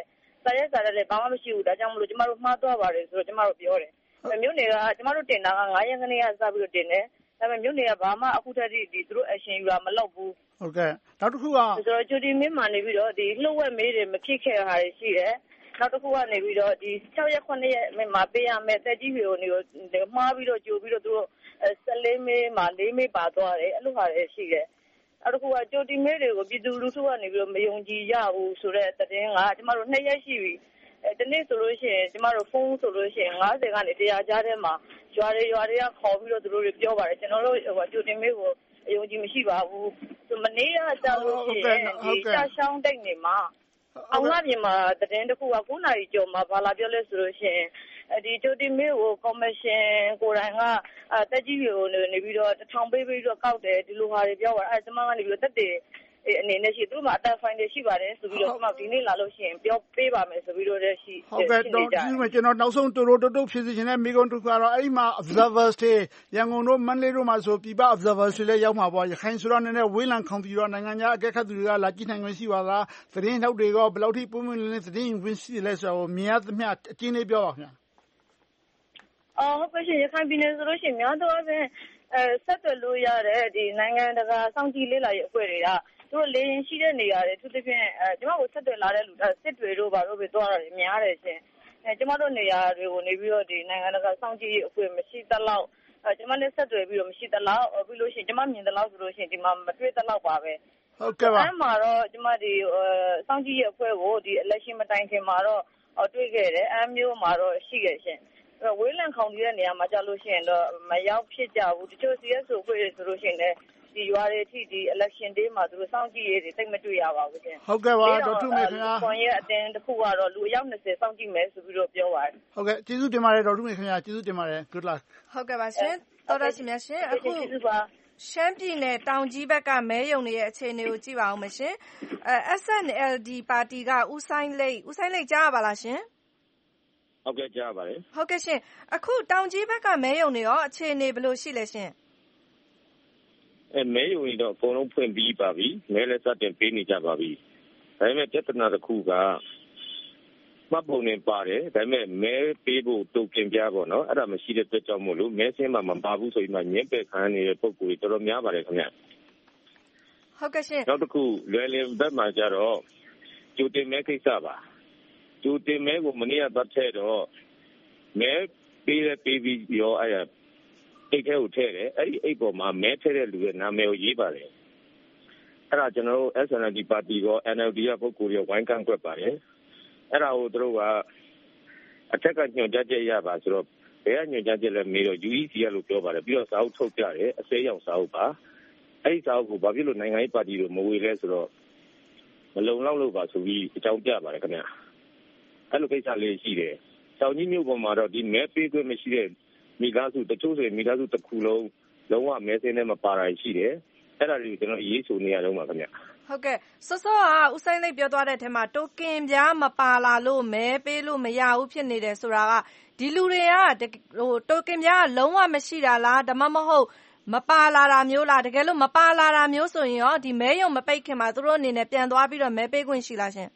စာရက်စာလည်းဘာမှမရှိဘူးဒါကြောင့်မလို့ကျမတို့မှားသွားပါတယ်ဆိုတော့ကျမတို့ပြောတယ်မြို့နယ်ကကျမတို့တင်တာကငါးရက်ကနေကစပြီးတော့တင်တယ်ဒါပေမဲ့မြို့နယ်ကဘာမှအခုထက်ထိဒီသူတို့ action ယူတာမလုပ်ဘူးဟုတ်ကဲ့နောက်တစ်ခုကဆိုတော့ဂျူဒီမင်းမှနေပြီးတော့ဒီလှုပ်ဝက်မေးတွေမဖြစ်ခဲ့တာတွေရှိတယ်နောက်တစ်ခုကနေပြီးတော့ဒီ၆ရက်ခုနှစ်ရက်မှာပေးရမယ်တက်ကြီးတွေကိုမှားပြီးတော့ကြိုပြီးတော့သူတို့ဆယ်လေးမေးမှာလေးမေးပါသွားတယ်အဲ့လိုဟာတွေရှိတယ်အဲ့ဒါကဂျိုတီမေးတွေကိုပြည်သူလူထုကနေပြီးတော့မယုံကြည်ရဘူးဆိုတဲ့သတင်းကကျမတို့နှစ်ရက်ရှိပြီအဲဒီနေ့ဆိုလို့ရှိရင်ကျမတို့ဖုန်းဆိုလို့ရှိရင်၅၀ကနေ၁၀၀ကြားထဲမှာရွာတွေရွာတွေကခေါ်ပြီးတော့သူတို့တွေပြောပါတယ်ကျွန်တော်တို့ဟိုဂျိုတီမေးကိုအယုံကြည်မရှိပါဘူးဆိုမနေ့ကကြာလို့ရှိရင်ဒီကြာရှောင်းတိတ်နေမှာအောင်လာပြင်မှာသတင်းတစ်ခုက၉နာရီကျော်မှာဘာလာပြောလဲဆိုလို့ရှိရင်ဒီဂျိုတီမေးကိုကော်မရှင်ကိုယ်တိုင်ကတက်ကြီးတွေကိုနေပြီးတော့တထောင်ပေးပြီးတော့ကောက်တယ်ဒီလိုဟာတွေပြောတာအဲကျမကနေပြီးတော့တက်တယ်အနေနဲ့ရှိသူတို့မှာအတန်ဖိုင်တွေရှိပါတယ်ဆိုပြီးတော့ကျမဒီနေ့လာလို့ရှိရင်ပြောပေးပါမယ်ဆိုပြီးတော့ရှိဟုတ်ကဲ့တော့ဒီမှာကျွန်တော်နောက်ဆုံးတူတူတူဖြစ်စီခြင်းနဲ့မိကုန်းတစ်ခုကတော့အဲ့ဒီမှာ observers တွေရန်ကုန်တို့မန္တလေးတို့မှာဆိုပြပ observers တွေလည်းရောက်မှာပေါ့ရခိုင်ဆိုတော့နည်းနည်းဝေးလံခေါင်ပြီးတော့နိုင်ငံခြားအကဲခတ်သူတွေကလာကြည့်နိုင်ခွင့်ရှိပါလားသတင်းထောက်တွေကဘယ်လောက်ထိပုံမှန်လေးသတင်းဝင်ရှိလဲဆိုတော့မြင်ရသမျှအကျဉ်းလေးပြောပါခင်ဗျာအော်ဟုတ်ကဲ့ရှင်ရခိုင်ပြည်နယ်ဆိုလို့ရှိရင်များသောအားဖြင့်အဲဆက်သွယ်လို့ရတဲ့ဒီနိုင်ငံတကာစောင့်ကြည့်လေ့လာရေးအဖွဲ့တွေကသူတို့လေရင်ရှိတဲ့နေရာတွေသူတစ်ဖြင့်အဲကျမတို့ဆက်သွယ်လာတဲ့လူစစ်တွေတို့ဘာလို့ပဲသွားတာတွေများတယ်ရှင်အဲကျမတို့နေရာတွေကိုနေပြီးတော့ဒီနိုင်ငံတကာစောင့်ကြည့်ရေးအဖွဲ့မရှိသလောက်အဲကျမလည်းဆက်သွယ်ပြီးတော့မရှိသလောက်ပြီးလို့ရှိရင်ကျမမြင်သလောက်ဆိုလို့ရှိရင်ဒီမှာမတွေ့သလောက်ပါပဲဟုတ်ကဲ့ပါအဲမှာတော့ကျမဒီစောင့်ကြည့်ရေးအဖွဲ့ကိုဒီ election မတိုင်ခင်မှာတော့တွေ့ခဲ့တယ်အဲမျိုးမှာတော့ရှိခဲ့ရှင်ဝေးလံခေါင်နေတဲ့နေရာမှာကြာလို့ရှိရင်တော့မရောက်ဖြစ်ကြဘူးတချို့ C S O ဖွဲ့ဆိုလို့ရှိရင်လည်းဒီရွာတွေအထိဒီ election day မှာသူတို့စောင့်ကြည့်ရေးတွေတိတ်မတွေ့ရပါဘူးရှင်ဟုတ်ကဲ့ပါဒေါက်ထုမေခင်ဗျာခွန်ရဲ့အတင်းတစ်ခုကတော့လူအယောက်၂၀စောင့်ကြည့်မယ်ဆိုပြီးတော့ပြောပါတယ်ဟုတ်ကဲ့ကျေးဇူးတင်ပါတယ်ဒေါက်ထုမေခင်ဗျာကျေးဇူးတင်ပါတယ် good luck ဟုတ်ကဲ့ပါရှင်တော်တော်ရှင်များရှင်အခုရှမ်းပြည်နယ်တောင်ကြီးဘက်ကမဲယုံတွေရဲ့အခြေအနေကိုကြည့်ပါအောင်မရှင်အဲ S N L D ပါတီကဦးဆိုင်လိတ်ဦးဆိုင်လိတ်ကြားပါလားရှင်ဟုတ်ကဲ့ကြားပါတယ်ဟုတ်ကဲ့ရှင်အခုတောင်ကြီးဘက်ကမဲယုံတွေရောအခြေအနေဘယ်လိုရှိလဲရှင်အဲမဲယုံတွေတော့အကုန်လုံးဖွင့်ပြီးပါပြီမဲလည်းစတင်ပေးနေကြပါပြီဒါပေမဲ့ပြဿနာတစ်ခုကမှတ်ပုံနေပါတယ်ဒါပေမဲ့မဲပေးဖို့တုတ်ပြင်ပြပေါ့နော်အဲ့ဒါမရှိတဲ့အတွက်ကြောင့်မို့လို့မဲဆင်းမှာမပါဘူးဆိုပြီးမှညှင်းပယ်ခံနေတဲ့ပုံကိုယ်တော်တော်များပါတယ်ခင်ဗျဟုတ်ကဲ့ရှင်နောက်တစ်ခုလွယ်လင်ဘက်မှာကျတော့ကျူတင်မဲကိစ္စပါကျူတင်မဲကိုမနေ့ကသွားထည့်တော့မဲပေးရပေးပြီးရောအဲ့ဒါအိတ်ထဲကိုထည့်တယ်အဲ့ဒီအိတ်ပေါ်မှာမဲထည့်တဲ့လူရဲ့နာမည်ကိုရေးပါတယ်အဲ့ဒါကျွန်တော်တို့ S N L D ပါတီက N L D ကပုဂ္ဂိုလ်ရောဝိုင်းကန့်ကွက်ပါတယ်အဲ့ဒါကိုတို့ကအထက်ကညွှန်ကြားချက်ရပါဆိုတော့ဘယ်ကညွှန်ကြားချက်လဲမေးတော့ U E C ကလို့ပြောပါတယ်ပြီးတော့စာအုပ်ထုတ်ကြတယ်အစိမ်းရောင်စာအုပ်ပါအဲ့ဒီစာအုပ်ကိုဘာဖြစ်လို့နိုင်ငံရေးပါတီတို့မဝေလဲဆိုတော့မလုံလောက်လို့ပါဆိုပြီးအကြောင်းပြပါတယ်ခင်ဗျအဲ့လိုကိစ္စလေးရှိတယ်တောင်ကြီးမြို့ပေါ်မှာတော့ဒီမဲပေးခွင့်မရှိတဲ့မိသားစုတချို့ဆိုရင်မိသားစုတစ်ခုလုံးလုံးဝမဲစင်းနဲ့မပါတာရှိတယ်အဲ့ဒါတွေကိုကျွန်တော်အရေးဆိုနေရတော့မှာခင်ဗျဟုတ်ကဲ့စောစောကဦးဆိုင်လိတ်ပြောသွားတဲ့အထက်မှာတိုကင်ပြားမပါလာလို့မဲပေးလို့မရဘူးဖြစ်နေတယ်ဆိုတာကဒီလူတွေကဟိုတိုကင်ပြားကလုံးဝမရှိတာလားဒါမှမဟုတ်မပါလာတာမျိုးလားတကယ်လို့မပါလာတာမျိုးဆိုရင်ရောဒီမဲယုံမပိတ်ခင်မှာသူတို့အနေနဲ့ပြန်သွားပြီးတော့မဲပေးခွင့်ရှိလားရှင်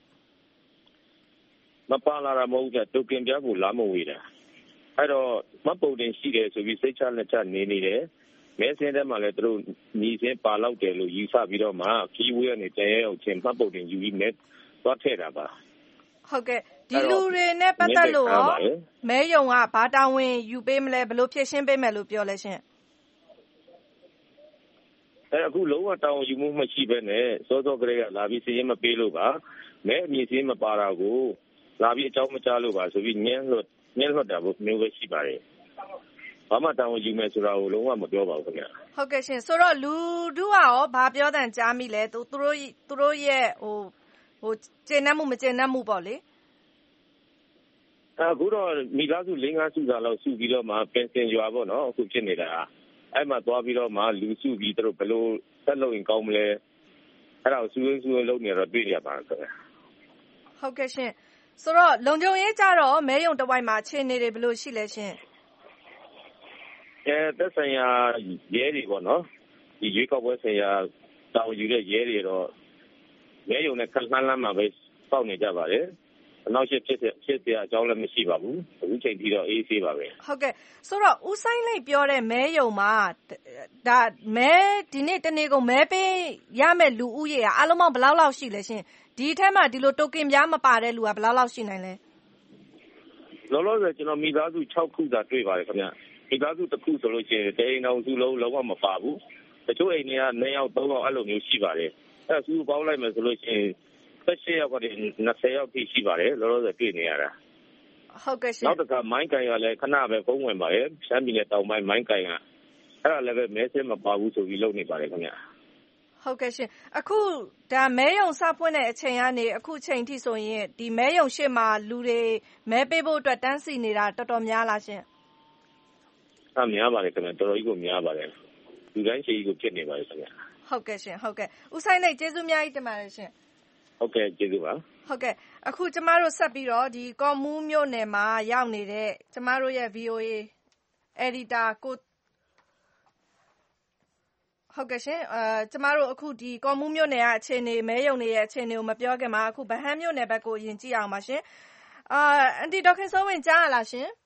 မပါလာတာမဟုတ်ကြတိုကင်ပြားကိုလာမဝေးတာအဲ့တော့မပုံတင်ရှိတယ်ဆိုပြီးစိတ်ချလက်ချနေနေတယ်မဲစင်းထဲမှာလည်းသူတို့ညီစင်းပါလောက်တယ်လို့ယူဆပြီးတော့မှခီးဝေးကနေတန်ရဲအောင်ချင်းမှတ်ပုံတင်ယူပြီးမဲသွားထည့်တာပါဟုတ်ကဲ့ဒီလူတွေနဲ့ပတ်သက်လို့ရောမဲယုံကဘာတာဝန်ယူပေးမလဲဘယ်လိုဖြည့်ရှင်းပေးမယ်လို့ပြောလဲရှင်အဲအခုလုံးဝတာဝန်ယူမှုမရှိဘဲနဲ့စောစောကလေးကလာပြီးစည်ရင်မပေးလို့ပါမဲအမြင့်စင်းမပါတာကိုလာပြီးအကြောင်းမကြားလို့ပါဆိုပြီးညှင်းလွတ်ညှင်းလွတ်တာမျိုးပဲရှိပါတယ်ဘာမှတောင်းယူမယ်ဆိုတာကိုလုံးဝမပြောပါဘူးခင်ဗျဟုတ်ကဲ့ရှင်ဆိုတော့လူတို့ကရောဘာပြောတန်ကြားမိလဲသူတို့သူတို့ရဲ့ဟိုဟိုကျေနပ်မှုမကျေနပ်မှုပေါ့လေအခုတော့မိသားစု၄-၅စုစာလောက်စုပြီးတော့မှပင်စင်ရွာပေါ့နော်အခုဖြစ်နေတာအဲ့မှာသွားပြီးတော့မှလူစုပြီးတို့ဘယ်လိုဆက်လုပ်ရင်ကောင်းမလဲအဲ့ဒါကိုစူးစူးစူးလုပ်နေတော့တွေ့ရပါခင်ဗျဟုတ်ကဲ့ရှင်ဆိုတော့လုံခြုံရေးကြတော့မဲယုံတစ်ဝိုက်မှာအခြေအနေတွေဘယ်လိုရှိလဲရှင်အဲသက်ဆိုင်ရာရဲတွေပေါ့နော်ဒီရွေးကောက်ပွဲဆိုင်ရာတာဝန်ယူတဲ့ရဲတွေတော့မဲယုံနဲ့ခက်လှမ်းလှမ်းမှာပဲစောင့်နေကြပါတယ်နောက်ရှစ်ဖြစ်ဖြစ်เสียအကြောင်းလည်းမရှိပါဘူးအခုချိန်ထိတော့အေးဆေးပါပဲဟုတ်ကဲ့ဆိုတော့ဦးဆိုင်လိတ်ပြောတဲ့မဲယုံမှာဒါမဲဒီနေ့တနေ့ကုန်မဲပေးရမယ့်လူဦးရေကအလုံးပေါင်းဘယ်လောက်လောက်ရှိလဲရှင်ဒီအထက်မှာဒီလိုတိုကင်ပြားမပါတဲ့လူကဘယ်လောက်လောက်ရှိနိုင်လဲလောလောဆယ်ကျွန်တော်မိသားစု၆ခုသာတွေ့ပါတယ်ခင်ဗျမိသားစုတစ်ခုဆိုလို့ရှိရင်တအိမ်တော်စုလုံးလုံးဝမပါဘူးတချို့အိမ်တွေက၂ယောက်၃ယောက်အဲ့လိုမျိုးရှိပါတယ်အဲ့ဒါစုပေါင်းလိုက်မယ်ဆိုလို့ရှိရင်၁၈ယောက်ကနေ၂၀ယောက်ထိရှိပါတယ်လောလောဆယ်တွေ့နေရတာဟုတ်ကဲ့ရှင်နောက်တစ်ခါမိုင်းကန်ရလည်းခဏပဲပုံဝင်ပါရဲ့ရှမ်းပြည်နယ်တောင်ပိုင်းမိုင်းကန်ရအဲ့ဒါလည်းပဲမဲစင်းမပါဘူးဆိုပြီးလုပ်နေပါတယ်ခင်ဗျဟုတ်ကဲ့ရှင်အခုဒါမဲယုံစဖွင့်တဲ့အချိန်ကနေအခုချိန်ထိဆိုရင်ဒီမဲယုံရှေ့မှာလူတွေမဲပေးဖို့အတွက်တန်းစီနေတာတော်တော်များလားရှင်အများပါတယ်ခင်ဗျတော်တော်ကြီးကိုများပါတယ်လူတိုင်းရှေ့ကြီးကိုဖြစ်နေပါတယ်ခင်ဗျဟုတ်ကဲ့ရှင်ဟုတ်ကဲ့ဦးဆိုင်လိတ်ကျေးဇူးအများကြီးတင်ပါတယ်ရှင်ဟုတ်ကဲ့ကျေးဇူးပါဟုတ်ကဲ့အခုကျမတို့ဆက်ပြီးတော့ဒီကော့မူးမြို့နယ်မှာရောက်နေတဲ့ကျမတို့ရဲ့ V O A editor ကိုဟုတ်ကဲ့ရှင်အဲကျမတို့အခုဒီကော့မူးမြို့နယ်ကအခြေအနေမဲယုံနေရဲ့အခြေအနေကိုမပြောခင်မှာအခုဗဟန်းမြို့နယ်ဘက်ကိုယဉ်ကြည့်အောင်ပါရှင်အာအန်တီဒေါခင်စိုးဝင်းကြားရလားရှင်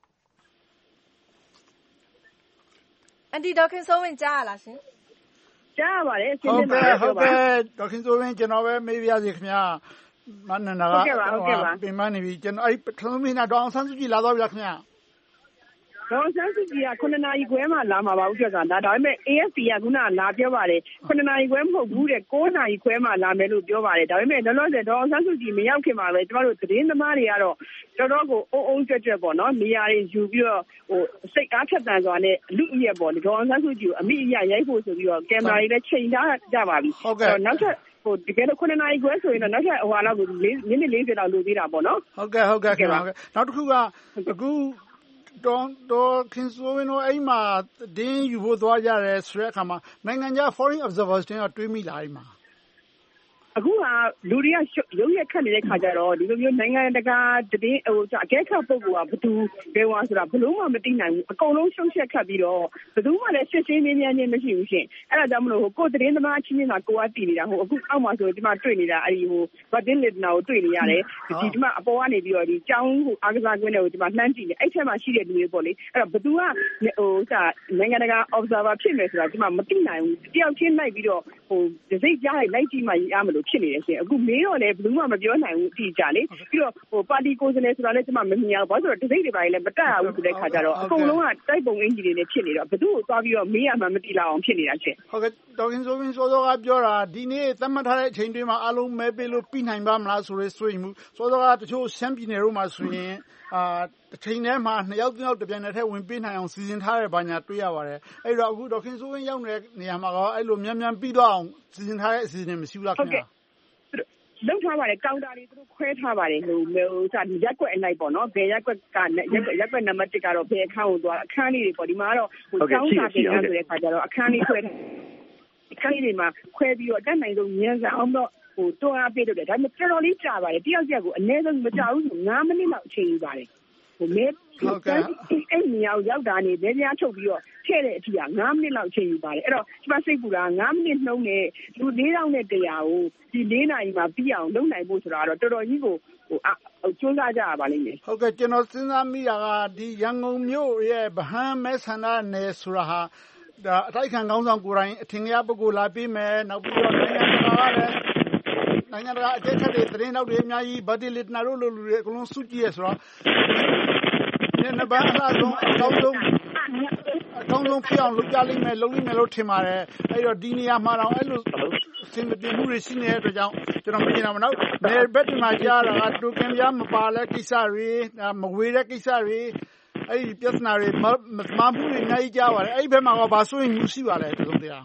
အန်တီဒေါခင်စိုးဝင်းကြားရလားရှင်ကြားရပါတယ်ဟုတ်ကဲ့ဟုတ်ကဲ့ဒေါခင်စိုးဝင်းကျွန်တော်ပဲမေးပြရစီခင်ဗျာမနန္ဒာကဟုတ်ကဲ့ပါဟုတ်ကဲ့ပါပြင်မနေပြီကျွန်တော်အဲ့ပထမမင်းနာဒေါအောင်ဆန်းစုကြည်လာတော့ပြီလားခင်ဗျာဒေါအောင်ဆန်းစုကြည်က9နာရီခွဲမှလာမှာပါဦးကျော်ကဒါဒါပေမဲ့ A F P ကခုနကလာပြောပါတယ်9နာရီခွဲမဟုတ်ဘူးတဲ့9နာရီခွဲမှလာမယ်လို့ပြောပါတယ်ဒါပေမဲ့လောလောဆယ်ဒေါအောင်ဆန်းစုကြည်မရောက်ခင်မှာပဲကျမတို့သတင်းသမားတွေကတော့တော်တော်ကိုအုံအုံကြွက်ကြွက်ပေါ့နော်နေရာတွေယူပြီးတော့ဟိုစိတ်အားထက်သန်စွာနဲ့လူအရက်ပေါ့ဒေါအောင်ဆန်းစုကြည်ကိုအမိအရရိုက်ဖို့ဆိုပြီးတော့ကင်မရာတွေလည်းချိန်ထားကြပါပြီဟုတ်ကဲ့နောက်ထပ်ဟိုတကယ်တော့9နာရီခွဲဆိုရင်တော့နောက်ထပ်ဟိုဟာလောက်ကိုမိနစ်၄၀လောက်လိုသေးတာပေါ့နော်ဟုတ်ကဲ့ဟုတ်ကဲ့ခင်ဗျာနောက်တစ်ခုကအခုတော့တော့ခင်ဆိုရင်တော့အဲ့မှာတင်းယူဖို့သွားကြတယ်ဆိုတဲ့အခါမှာနိုင်ငံခြား foreign observers တွေကတွေးမိလာအိမ်မှာအခုကလူတွေကရုပ်ရက်ခတ်နေတဲ့ခါကျတော့ဒီလိုမျိုးနိုင်ငံတကာတင်းဟိုအကဲခတ်ပုဂ္ဂိုလ်ကဘယ်သူဘယ်ဝါဆိုတာဘလို့မှမသိနိုင်ဘူးအကုန်လုံးရှုံ့ချက်ခတ်ပြီးတော့ဘယ်သူမှလည်းစစ်စင်းမင်းများချင်းမရှိဘူးရှင်အဲ့ဒါကြောင့်မလို့ဟိုကိုတင်းသမားချင်းချင်းကကိုကတည်နေတာဟိုအခုအောက်မှာဆိုဒီမှာတွေ့နေတာအဲ့ဒီဟိုဗတ်တင်းလစ်နာကိုတွေ့နေရတယ်ဒီဒီမှာအပေါ်ကနေပြီးတော့ဒီကျောင်းဟိုအားကစားကွင်းတွေကိုဒီမှာလှမ်းကြည့်နေအဲ့ထက်မှာရှိတဲ့လူတွေပေါ့လေအဲ့တော့ဘယ်သူကဟိုစာနိုင်ငံတကာ observer ဖြစ်မယ်ဆိုတာဒီမှာမသိနိုင်ဘူးတယောက်ချင်းလိုက်ပြီးတော့ဟိုဒစိတ်ကြားလိုက်ကြည့်မှရမလို့ဖြစ်နေတယ်ရှင်အခုမေးတော့လည်းဘယ်သူမှမပြောနိုင်ဘူးအတိအကျလေပြီးတော့ဟိုပါတီကိုယ်စားလှယ်ဆိုတာလည်းကျွန်မမမြင်ရဘူးဘာလို့ဆိုတော့ဒစိတ်တွေပိုင်းလည်းမတက်ရဘူးဆိုတဲ့ခါကျတော့အကုန်လုံးကတိုက်ပုံအင်ဂျီတွေနဲ့ဖြစ်နေတော့ဘယ်သူ့ကိုသွားပြီးတော့မေးရမှမသိလောက်အောင်ဖြစ်နေတာရှင်ဟုတ်ကဲ့ဒေါခင်စိုးဝင်းစောစောကပြောတာဒီနေ့သတ်မှတ်ထားတဲ့အချိန်တွင်းမှာအားလုံးမဲပေးလို့ပြီးနိုင်ပါမလားဆိုရဲဆိုရင်မှုစောစောကတချို့ရှမ်းပြည်နယ်တို့မှာဆိုရင်အာတစ်ချိန်ထဲမှာနှစ်ယောက်သုံးယောက်တပြိုင်တည်းထဲဝင်ပေးနိုင်အောင်စီစဉ်ထားတဲ့ဘာညာတွေ့ရပါတယ်အဲ့တော့အခုဒေါခင်စိုးဝင်းရောက်နေတဲ့နေရာမှာကအဲ့လိုမြန်မြန်ပြီးတော့အောင်စီစဉ်ထားတဲ့အစီအစဉ်မရှိဘူးလားခင်ဗျာလောက်ထားပါတယ်ကောင်တာတွေသူတို့ခွဲထားပါတယ်ဟိုဟိုစာရက်ကွက်အလိုက်ပေါ့နော်ဘယ်ရက်ကွက်ကရက်ကွက်ရက်ကွက်နံပါတ်၁ကတော့ဘယ်အခန်းကိုသွားအခန်းလေးတွေပေါ့ဒီမှာကတော့ဟိုကျောင်းစာပြင်ထားဆိုတဲ့ခါကျတော့အခန်းလေးခွဲအခန်းလေးတွေမှာခွဲပြီးတော့တက်နိုင်ဆုံးမြန်ဆန်အောင်တော့ဟိုတွန်းအားပေးတော့တယ်ဒါပေမဲ့တော်တော်လေးကြာပါတယ်တယောက်တယောက်ကိုအနည်းဆုံးမကြာဘူးဆို၅မိနစ်လောက်အချိန်ယူပါတယ်ဟိုမဲဟုတ်ကဲ့အဲ့နေရာရောက်တာနေလဲများထုတ်ပြီးတော့ထည့်တဲ့အထိက၅မိနစ်လောက်အချိန်ယူပါတယ်အဲ့တော့ကျမစိတ်ပူတာ၅မိနစ်နှုံးနဲ့လူ၄တောင်နဲ့တရာကိုဒီ၄နာရီမှာပြီးအောင်လုပ်နိုင်ဖို့ဆိုတာတော့တော်တော်ကြီးကိုဟိုအကျိုးစားကြရပါလိမ့်မယ်ဟုတ်ကဲ့ကျွန်တော်စဉ်းစားမိတာကဒီရန်ကုန်မြို့ရဲ့ဗဟန်းမဲဆန္ဒနယ်ဆိုတာဟာဒါအတိုက်ခံကောင်းဆောင်ကိုယ်တိုင်အထင်ကြီးပုဂ္ဂိုလ်လာပြီးမယ်နောက်ပြီးတော့နိုင်ငံတကာကလည်းနိုင်ငံတကာအကျဉ်းချတွေသတင်းနောက်တွေအများကြီးဗတ်တီလစ်နာတို့လိုလူတွေအကုန်လုံးစုကြည့်ရဆိုတော့ဒီနေ့ဘာသာတော့အကောင်းဆုံးအကောင်းဆုံးဖြစ်အောင်လုပ်ကြလိမ့်မယ်လုပ်လိမ့်မယ်လို့ထင်ပါတယ်အဲ့တော့ဒီနေရာမှာတော့အဲ့လိုစင်မပြေမှုတွေရှိနေတဲ့အတွက်ကြောင့်ကျွန်တော်မြင်တာမဟုတ်နယ်ဘက်ဒီမှာကြားတာကတိုကင်ပြမပါလဲကိစ္စတွေမဝေတဲ့ကိစ္စတွေအဲ့ဒီပြဿနာတွေမမမှုတွေအများကြီးကြားပါတယ်အဲ့ဒီဘက်မှာကဘာဆိုရင်မှုရှိပါလဲတုံးတရား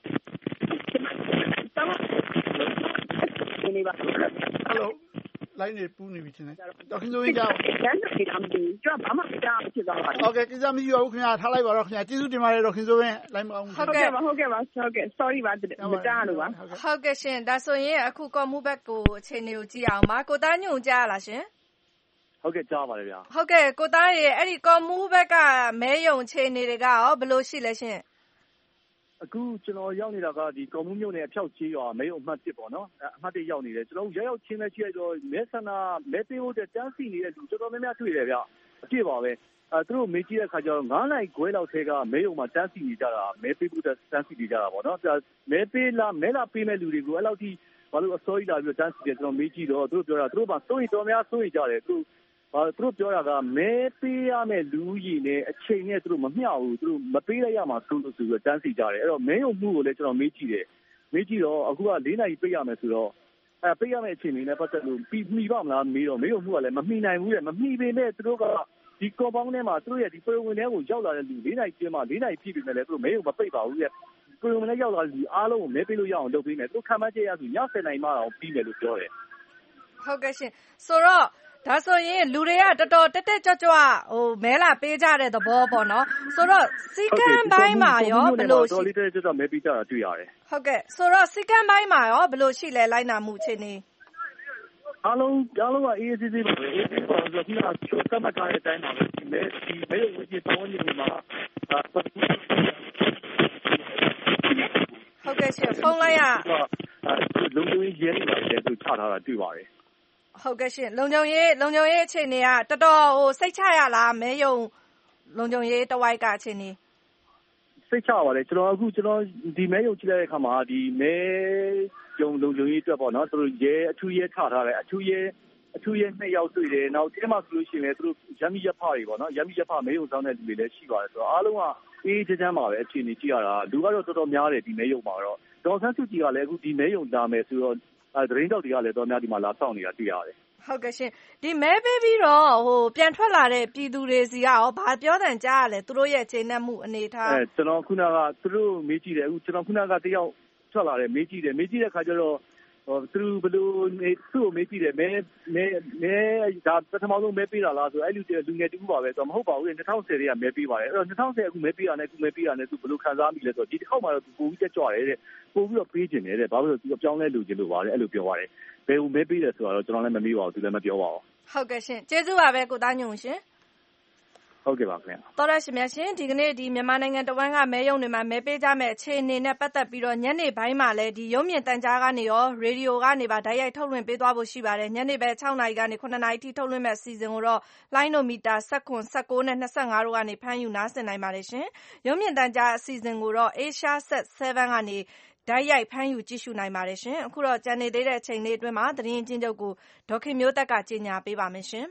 နေပါဟယ်လိုလိုင်းနေပူနေပြီချင်းတော်ခင်စိုးရင်ကြောက်လမ်းနေတယ်အမဒီကျဘာမှမကြားဖြစ်သွားပါဘူးဟုတ်ကဲ့ကိစ္စမရှိပါဘူးခင်ဗျာထားလိုက်ပါတော့ခင်ဗျာကျေးဇူးတင်ပါတယ်တော်ခင်စိုးရင်လိုင်းမအောင်ဟုတ်ကဲ့ပါဟုတ်ကဲ့ပါဟုတ်ကဲ့ sorry ပါမကြားလို့ပါဟုတ်ကဲ့ရှင်ဒါဆိုရင်အခုကော်မူဘက်ကိုအခြေအနေကိုကြည့်အောင်ပါကိုသားညွန့်ကြားလားရှင်ဟုတ်ကဲ့ကြားပါတယ်ဗျာဟုတ်ကဲ့ကိုသားရေအဲ့ဒီကော်မူဘက်ကမဲယုံအခြေအနေတွေကရောဘယ်လိုရှိလဲရှင်အခုကျွန်တော်ရောက်နေတာကဒီကော်မူးမြို့နယ်အဖြောက်ကြီးရွာမဲရုံအမှတ်တစ်ပေါ့နော်အမှတ်တစ်ရောက်နေတယ်ကျွန်တော်ရောက်ရောက်ချင်းပဲရှိရတော့မဲဆန္ဒမဲပေးဖို့တန်းစီနေတဲ့လူတော်တော်များများတွေ့တယ်ဗျအပြည့်ပါပဲအဲသူတို့မေးကြည့်တဲ့အခါကျတော့ငါးနိုင်ခွဲလောက်ထဲကမဲရုံမှာတန်းစီနေကြတာမဲပေးဖို့တန်းစီနေကြတာပေါ့နော်မဲပေးလားမဲလာပေးမဲ့လူတွေကိုအဲ့လောက်ထိဘာလို့အစိုးရလာပြီးတန်းစီတယ်ကျွန်တော်မေးကြည့်တော့သူတို့ပြောတာသူတို့ကစိုးရိမ်တော်များစိုးရိမ်ကြတယ်သူဘာသူတို့ပြောတာကမဲပေးရမယ့်လူကြီးနဲ့အချိန်နဲ့သူတို့မမျှဘူးသူတို့မပေးလိုက်ရမှာသူတို့ဆိုပြီးတန်းစီကြတယ်အဲ့တော့မဲရုံမှုကိုလည်းကျွန်တော်မေးကြည့်တယ်မေးကြည့်တော့အခုက၄နိုင်ပေးရမယ်ဆိုတော့အဲပေးရမယ့်အချိန်လေးနဲ့ပတ်သက်လို့ပြီးမှီပါမလားမေးတော့မဲရုံမှုကလည်းမမှီနိုင်ဘူးတဲ့မမှီပေမဲ့သူတို့ကဒီကော်ပေါင်းထဲမှာသူတို့ရဲ့ဒီပရိုဝင်ထဲကိုရောက်လာတဲ့လူ၄နိုင်ကျင်းမှာ၄နိုင်ပြည့်ပြီမဲ့လည်းသူတို့မဲရုံမပိတ်ပါဘူးတဲ့ပရိုဝင်ထဲရောက်လာတဲ့လူအားလုံးကိုမဲပေးလို့ရအောင်လုပ်ပေးမယ်သူတို့ခံမှန်းချက်ရဆိုညဆယ်နိုင်မှအောင်ပြီးမယ်လို့ပြောတယ်ဟုတ်ကဲ့ရှင်ဆိုတော့ဒါဆိုရင်လူတွေကတော်တော်တက်တက်ကြွကြွဟိုမဲလာပေးကြတဲ့သဘောပေါ့နော်ဆိုတော့စီကံပိုင်းမှာရောဘယ်လိုရှိတော်လေးတက်ကြွကြွမဲပေးကြတာတွေ့ရတယ်ဟုတ်ကဲ့ဆိုတော့စီကံပိုင်းမှာရောဘယ်လိုရှိလဲလိုက်နာမှုအခြေအနေအားလုံးအားလုံးကအေးအေးဆေးဆေးပါပဲအေးအေးပါဆိုတော့ဒီကစမကားတဲ့အတိုင်းပါပဲဒီမဲဒီမဲရုံကြီးတောင်းနေမှာဟုတ်ကဲ့ရှင်ဖုန်းလိုက်ရလုံလုံရေးရဲနေပါတယ်သူချထားတာတွေ့ပါတယ်ဟုတ်ကဲ့ရှင်လုံခြုံရေးလုံခြုံရေးအခြေအနေကတော်တော်ဟိုစိတ်ချရလားမဲယုံလုံခြုံရေးတဝိုက်ကအခြေအနေစိတ်ချပါတယ်ကျွန်တော်အခုကျွန်တော်ဒီမဲယုံကြည့်လိုက်တဲ့အခါမှာဒီမဲယုံလုံခြုံရေးအတွက်ပေါ့နော်သူတို့ရဲအထူးရဲချထားတယ်အထူးရဲအထူးရဲနှစ်ယောက်တွေ့တယ်နောက်ဒီမှာဆိုလို့ရှိရင်လည်းသူတို့ရမ်းမီရဖတွေပေါ့နော်ရမ်းမီရဖမဲယုံဆောင်တဲ့လူတွေလည်းရှိပါတယ်ဆိုတော့အားလုံးကအေးချမ်းချမ်းပါပဲအခြေအနေကြည့်ရတာလူကတော့တော်တော်များတယ်ဒီမဲယုံမှာတော့ဒေါ်ဆန်းစုကြည်ကလည်းအခုဒီမဲယုံလာမယ်ဆိုတော့အဲသတင်းတောက်တွေကလည်းတော်များဒီမှာလာစောင့်နေတာတွေ့ရတယ်ဟုတ်ကဲ့ရှင်ဒီမဲပေးပြီးတော့ဟိုပြန်ထွက်လာတဲ့ပြည်သူတွေစီကရောဘာပြောတန်ကြားရလဲသူတို့ရဲ့ခြေနှက်မှုအနေထားအဲကျွန်တော်ခုနကသူတို့မေးကြည့်တယ်အခုကျွန်တော်ခုနကတယောက်ထွက်လာတယ်မေးကြည့်တယ်မေးကြည့်တဲ့ခါကျတော့ဟိုသူဘယ်လိုသူ့ကိုမေးကြည့်တယ်မဲမဲမဲဒါပထမဆုံးမဲပေးတာလားဆိုအဲ့လူလူငယ်တူပါပဲဆိုတော့မဟုတ်ပါဘူး၂၀၁၀တွေကမဲပေးပါတယ်အဲ့တော့၂၀၁၀အခုမဲပေးတာနဲ့အခုမဲပေးတာနဲ့သူဘယ်လိုခံစားမိလဲဆိုတော့ဒီတစ်ခေါက်မှတော့သူပိုပြီးတက်ကြွတယ်တဲ့ပိုပြီးတော့ပေးခြင်းတယ်တဲ့ဘာလို့လဲသူအပြောင်းလဲလူခြင်းလို့ပါတယ်အဲ့လိုပြောပါတယ်ဘယ်ဦးမဲပေးတယ်ဆိုတော့ကျွန်တော်လည်းမမေးပါဘူးသူလည်းမပြောပါဘူးဟုတ်ကဲ့ရှင်ကျေးဇူးပါပဲကိုသားညုံရှင်ဟုတ်ကဲ့ပါခင်ဗျာတော်ရရှိမြရှင်ဒီကနေ့ဒီမြန်မာနိုင်ငံတဝန်းကမဲရုံတွေမှာမဲပေးကြမဲ့အခြေအနေနဲ့ပတ်သက်ပြီးတော့ညနေပိုင်းမှာလည်းဒီရုံမြင့်တန်ကြားကနေရောရေဒီယိုကနေပါဓာတ်ရိုက်ထုတ်လွှင့်ပေးသွားဖို့ရှိပါတယ်ညနေပဲ၆နာရီကနေ၇နာရီထိထုတ်လွှင့်မဲ့အစီအစဉ်ကိုတော့လိုင်းနိုမီတာ၁၇ ၁၉နဲ့၂၅တို့ကနေဖမ်းယူနားဆင်နိုင်ပါတယ်ရှင်ရုံမြင့်တန်ကြားအစီအစဉ်ကိုတော့ Asia Set 7ကနေဓာတ်ရိုက်ဖမ်းယူကြည့်ရှုနိုင်ပါတယ်ရှင်အခုတော့ကြံနေသေးတဲ့အချိန်လေးအတွင်းမှာသတင်းချင်းချုပ်ကိုဒေါခင်မျိုးသက်ကကြီးညာပေးပါမယ်ရှင်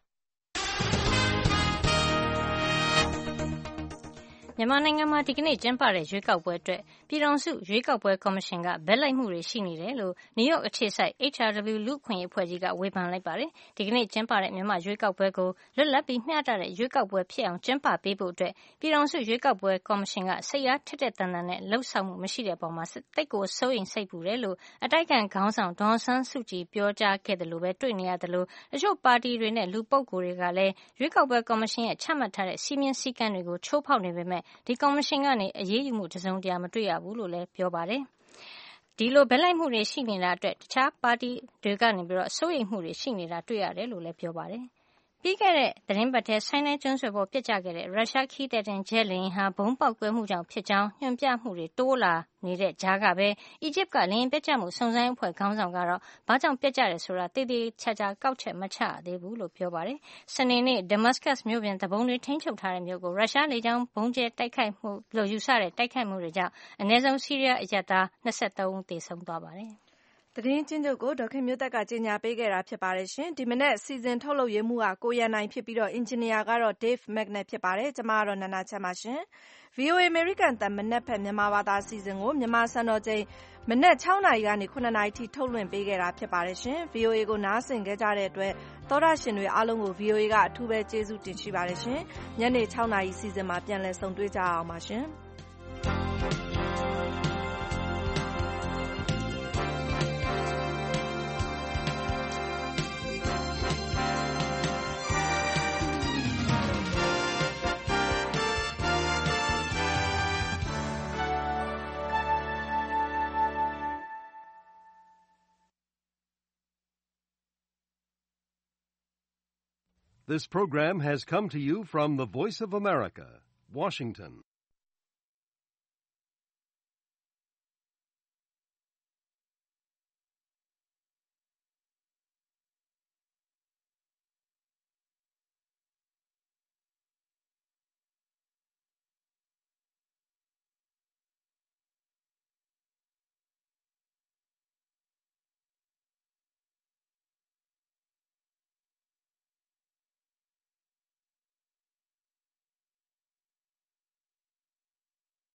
မြန်မာနိုင်ငံမှာဒီကနေ့ကျင်းပတဲ့ရွေးကောက်ပွဲအတွက်ပြည်ထောင်စုရွေးကောက်ပွဲကော်မရှင်ကဘက်လိုက်မှုတွေရှိနေတယ်လို့နယူးယောက်အခြေစိုက် H R W လူ့အခွင့်အရေးအဖွဲ့ကြီးကဝေဖန်လိုက်ပါတယ်။ဒီကနေ့ကျင်းပတဲ့မြန်မာရွေးကောက်ပွဲကိုလွတ်လပ်ပြီးမျှတတဲ့ရွေးကောက်ပွဲဖြစ်အောင်ကျင်းပပေးဖို့အတွက်ပြည်ထောင်စုရွေးကောက်ပွဲကော်မရှင်ကစိတ်အားထက်တဲ့တန်တန်နဲ့လှုပ်ဆောင်မှုမရှိတဲ့အပေါ်မှာတိတ်ကိုစိုးရိမ်စိတ်ပူတယ်လို့အတိုက်အခံခေါင်းဆောင်ဒေါ်အောင်ဆန်းစုကြည်ပြောကြားခဲ့တယ်လို့ပဲတွေ့နေရတယ်လို့တချို့ပါတီတွေနဲ့လူပုဂ္ဂိုလ်တွေကလည်းရွေးကောက်ပွဲကော်မရှင်ရဲ့ချမှတ်ထားတဲ့စီမင်းစည်းကမ်းတွေကိုချိုးဖောက်နေပေမဲ့ဒီကော်မရှင်ကနေအရေးယူမှုတစုံတရာမတွေ့ရဘူးလို့လည်းပြောပါတယ်။ဒီလိုဘက်လိုက်မှုတွေရှိနေတာအတွက်တခြားပါတီတွေကနေပြီးတော့စိုးရိမ်မှုတွေရှိနေတာတွေ့ရတယ်လို့လည်းပြောပါတယ်။ပြီးခဲ့တဲ့သတင်းပတ်ထဲဆိုင်းနိုင်းကျွန်းဆွယ်ပေါ်ပြစ်ကျခဲ့တဲ့ရုရှားခီးတဲ့တင်ဂျက်လင်ဟာဘုံပေါက်ကွဲမှုကြောင့်ဖြစ်ကြောင်းညွှန်ပြမှုတွေတိုးလာနေတဲ့ကြားကပဲအီဂျစ်ကလင်းပြစ်ကျမှုစုံစမ်းအဖွဲ့ခေါင်းဆောင်ကတော့ဘာကြောင့်ပြစ်ကျတယ်ဆိုတာတည်တည်ချာချာကောက်ချက်မချသေးဘူးလို့ပြောပါတယ်။စနေနေ့ဒမတ်စကတ်မြို့ပြင်တဘုံတွေထိန်းချုပ်ထားတဲ့မြို့ကိုရုရှားလေကြောင်းဘုံကျဲတိုက်ခိုက်မှုလို့ယူဆတဲ့တိုက်ခိုက်မှုတွေကြောင့်အနည်းဆုံးဆီးရီးယားအရပ်သား၂၃ဦးသေဆုံးသွားပါတယ်။သတင်းချင်းချုပ်ကိုဒေါခင်မျိုးသက်ကကြီးညာပေးခဲ့တာဖြစ်ပါတယ်ရှင်ဒီမနေ့စီစဉ်ထုတ်လုပ်ရေးမှုကကိုရန်နိုင်ဖြစ်ပြီးတော့အင်ဂျင်နီယာကတော့ Dave Magnet ဖြစ်ပါတယ်ကျွန်မကတော့နန္ဒချမ်းပါရှင် ဗွီအိုအေ American တန်မနက်ဖက်မြန်မာဘာသာစီစဉ်ကိုမြန်မာစံတော်ချိန်မနက်၆နာရီကနေ၇နာရီထိထုတ်လွှင့်ပေးခဲ့တာဖြစ်ပါတယ်ရှင် ဗွီအိုအေ ကိုနားဆင်ခဲ့ကြတဲ့အတွက်သောတာရှင်တွေအားလုံးကို ဗွီအိုအေ ကအထူးပဲကျေးဇူးတင်ရှိပါတယ်ရှင်ညနေ၆နာရီစီစဉ်မှာပြန်လည်ဆုံတွေ့ကြအောင်ပါရှင် This program has come to you from the Voice of America, Washington.